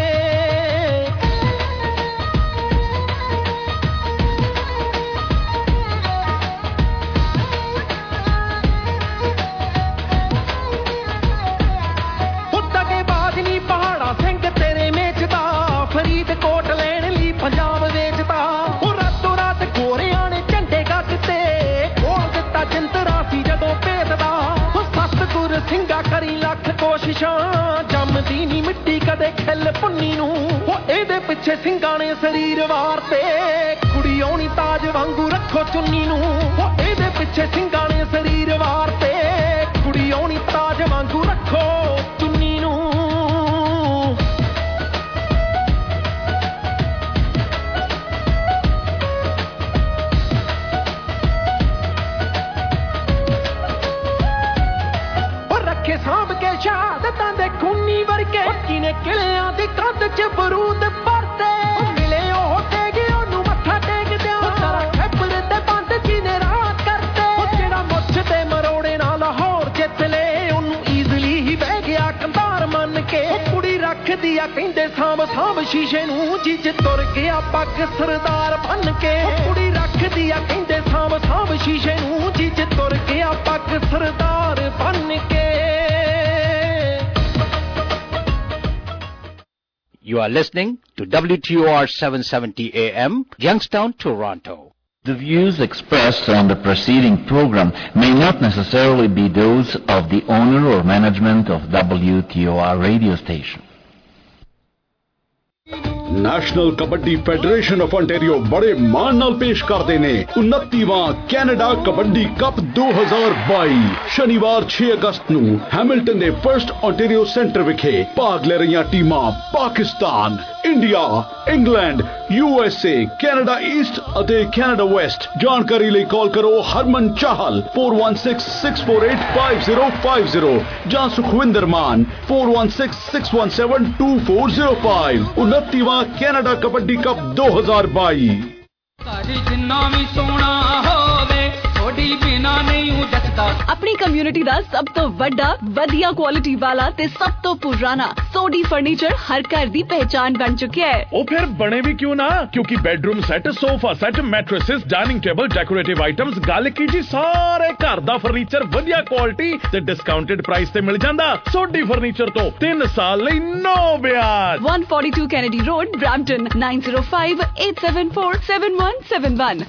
ਕੋਟ ਲੈਣ ਲਈ ਪੰਜਾਬ ਵੇਚਦਾ ਉਹ ਰਾਤੋਂ ਰਾਤ ਗੋਰਿਆਂ ਨੇ ਝੰਡੇ ਗੱਡਤੇ ਖੋਲ ਦਿੱਤਾ ਜਿੰਦਰਾ ਸੀ ਜਦੋਂ ਭੇਦਦਾ ਉਹ ਸਤਿਗੁਰ ਸਿੰਘਾ ਕਰੀ ਲੱਖ ਕੋਸ਼ਿਸ਼ਾਂ ਜੰਮਦੀ ਨੀ ਮਿੱਟੀ ਕਦੇ ਖਿੱਲ ਪੁੰਨੀ ਨੂੰ ਉਹ ਇਹਦੇ ਪਿੱਛੇ ਸਿੰਘਾਂ ਨੇ ਸਰੀਰ ਵਾਰਤੇ ਕੁੜੀ ਆਉਣੀ ਤਾਜ ਵਾਂਗੂ ਰੱਖੋ ਚੁੰਨੀ ਨੂੰ ਉਹ ਇਹਦੇ ਪਿੱਛੇ ਸਿੰਘਾਂ ਨੇ ਸਰੀਰ ਵਾਰਤੇ ਕੁੜੀ ਆਉਣੀ ਤਾਜ ਵਾਂਗੂ ਰੱਖੋ ਚੁੰਨੀ ਨੂੰ ਸਾਂਭ ਕੇ ਸ਼ਹਾਦਤਾਂ ਦੇ ਖੂਨੀ ਵਰਗੇ ਕਿਨੇ ਕਿਲਿਆਂ ਦੀ ਕੰਧ 'ਚ ਬਰੂਦ ਭਰਦੇ ਮਿਲੇ ਉਹ ਤੇਗੇ ਉਹਨੂੰ ਮੱਥਾ ਟੇਕਦਿਆਂ ਸਾਰਾ ਖੇਪੜ ਤੇ ਬੰਦ ਜਿਹਨੇ ਰਾਹ ਕਰਦੇ ਜਿਹੜਾ ਮੁੱਛ ਤੇ ਮਰੋੜੇ ਨਾਲ ਲਾਹੌਰ ਜਿੱਤ ਲੈ ਉਹਨੂੰ ਈਜ਼ਲੀ ਹੀ ਬਹਿ ਗਿਆ ਕੰਧਾਰ ਮੰਨ ਕੇ ਕੁੜੀ ਰੱਖਦੀ ਆ ਕਹਿੰਦੇ ਸਾਂਭ ਸਾਂਭ ਸ਼ੀਸ਼ੇ ਨੂੰ ਜਿੱਜ ਤੁਰ ਗਿਆ ਪੱਗ ਸਰਦਾਰ ਬਣ ਕੇ ਕੁੜੀ ਰੱਖਦੀ ਆ ਕਹਿੰਦੇ ਸਾਂਭ ਸਾਂਭ ਸ਼ੀਸ਼ੇ ਨੂੰ ਜਿੱਜ ਤੁਰ ਗਿਆ ਪੱਗ ਸਰਦਾਰ ਬਣ ਕੇ You are listening to W T O R seven seventy A M, Youngstown, Toronto. The views expressed on the preceding program may not necessarily be those of the owner or management of W T O R radio station. National kabaddi federation of ontario ਬੜੇ ਮਾਣ ਨਾਲ ਪੇਸ਼ ਕਰਦੇ ਨੇ ਉਨੱਤੀਵਾਂ Canada kabaddi cup ਦੋ ਹਜ਼ਾਰ ਬਾਈ ਸ਼ਨੀਵਾਰ ਛੇ ਅਗਸਤ ਨੂੰ ਹੈਮਿਲਟਨ ਦੇ ਫਰਸਟ ontario ਸੈਂਟਰ ਵਿਖੇ ਭਾਗ ਲੈ ਰਹੀਆਂ ਟੀਮਾਂ Pakistan India England U S A Canada east ਅਤੇ ਕੈਨੇਡਾ ਵੈਸਟ ਜਾਣਕਾਰੀ ਲਈ ਕਾਲ ਕਰੋ ਹਰਮਨ Chahal four one six six four eight five zero five zero ਜਾਂ Sukhwinder Mann four one six six one seven two four zero five ਉਨੱਤੀਵਾਂ ਕੈਨੇਡਾ ਕਬੱਡੀ ਕੱਪ ਦੋ ਹਜ਼ਾਰ ਬਾਈ ਸਾਡੀ ਜਿੰਨਾ ਵੀ ਸੋਹਣਾ ਹੋਵੇ ਥੋੜੀ ਬਿਨਾ ਨਹੀਂ ਉਹ ਜੱਟਦਾ ਆਪਣੀ ਕਮਿਊਨਿਟੀ ਦਾ ਸਭ ਤੋਂ ਵੱਡਾ ਵਧੀਆ ਕੁਆਲਿਟੀ ਵਾਲਾ ਤੇ ਸਭ ਤੋਂ ਪੁਰਾਣਾ ਸੋਡੀ ਫਰਨੀਚਰ ਹਰ ਘਰ ਦੀ ਪਹਿਚਾਨ ਬਣ ਚੁੱਕਿਆ ਹੈ ਉਹ ਫਿਰ ਬਣੇ ਵੀ ਕਿਉਂ ਨਾ ਕਿਉਂਕਿ bedroom set sofa set mattresses dining table decorative items ਗੱਲ ਕੀ ਜੀ ਸਾਰੇ ਘਰ ਦਾ ਫਰਨੀਚਰ ਵਧੀਆ ਕੁਆਲਿਟੀ ਤੇ ਡਿਸਕਾਊਂਟਡ ਪ੍ਰਾਈਸ ਤੇ ਮਿਲ ਜਾਂਦਾ ਸੋਡੀ ਫਰਨੀਚਰ ਤੋਂ ਤਿੰਨ ਸਾਲ ਲਈ ਨੋ ਵਿਆਜ one forty-two Kennedy Road, Brampton nine zero five eight seven four seven one seven one.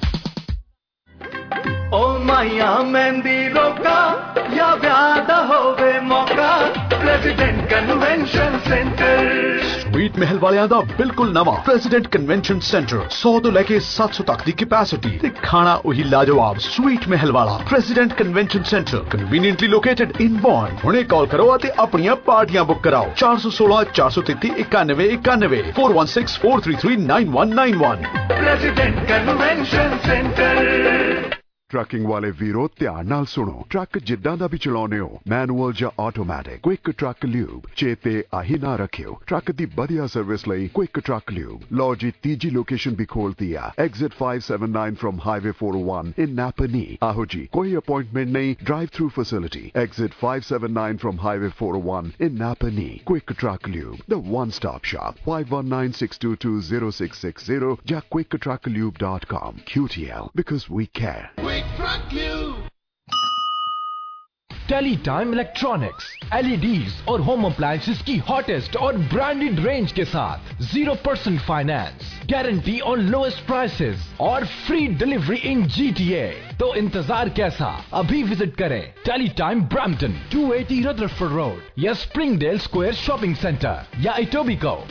ਓ ਮਾਇਆ ਮਹਿੰਦੀ ਰੋਕਾ ਜਾਂ ਵਿਆਹ ਦਾ ਹੋਵੇ ਮੌਕਾ president convention centre sweet Mahal ਵਾਲਿਆਂ ਦਾ ਬਿਲਕੁਲ ਨਵਾਂ ਪ੍ਰੈਜ਼ੀਡੈਂਟ ਕਨਵੈਨਸ਼ਨ ਸੈਂਟਰ ਸੌ ਤੋਂ ਲੈ ਕੇ ਸੱਤ ਸੌ ਤੱਕ ਦੀ ਕੈਪੈਸਿਟੀ ਤੇ ਖਾਣਾ ਉਹੀ ਲਾਜਵਾਬ ਸਵੀਟ ਮਹਿਲ ਵਾਲਾ president convention centre conveniently located in Vaughan ਹੁਣੇ ਕਾਲ ਕਰੋ ਅਤੇ ਆਪਣੀਆਂ ਪਾਰਟੀਆਂ ਬੁੱਕ ਕਰਾਓ ਚਾਰ ਸੌ ਸੋਲਾਂ ਚਾਰ ਸੌ ਤੇਤੀ ਇਕਾਨਵੇਂ ਇਕਾਨਵੇਂ four one six four three three nine one nine one president convention centre trucking ਵਾਲੇ ਵੀਰੋ ਧਿਆਨ ਨਾਲ ਸੁਣੋ ਟਰੱਕ ਜਿੱਦਾਂ ਦਾ ਵੀ ਚਲਾਉਂਦੇ ਹੋ ਮੈਨੂਅਲ ਜਾਂ ਆਟੋਮੈਟਿਕ ਕੁਇਕ ਟਰੱਕ ਲਿਊਬ ਚੇਤੇ ਆਹੀ ਨਾ ਰੱਖਿਓ ਟਰੱਕ ਦੀ ਵਧੀਆ ਸਰਵਿਸ ਲਈ ਕੁਇਕ ਟਰੱਕ ਲਿਊਬ ਲਓ ਜੀ ਤੀਜੀ ਲੋਕੇਸ਼ਨ ਵੀ ਖੋਲਤੀ ਆ exit five seven nine from highway four oh one in Napanee ਆਹੋ ਜੀ ਕੋਈ ਅਪਾਇੰਟਮੈਂਟ ਨਹੀਂ drive through facility exit five seven nine from highway four oh one in Napanee quick truck lube the one stop shop five one nine six two two zero six six zero ਜਾਂ quick truck lube dot com Q T L because we care quick truck lube. Teletime electronics, LEDs और home appliances की hottest और branded range के साथ zero percent finance, guarantee on lowest prices और free delivery in GTA. तो इंतजार कैसा, अभी विजिट करें Teletime Brampton, two eighty Rutherford road या स्प्रिंगडेल स्क्वायर शॉपिंग सेंटर या इटोबिको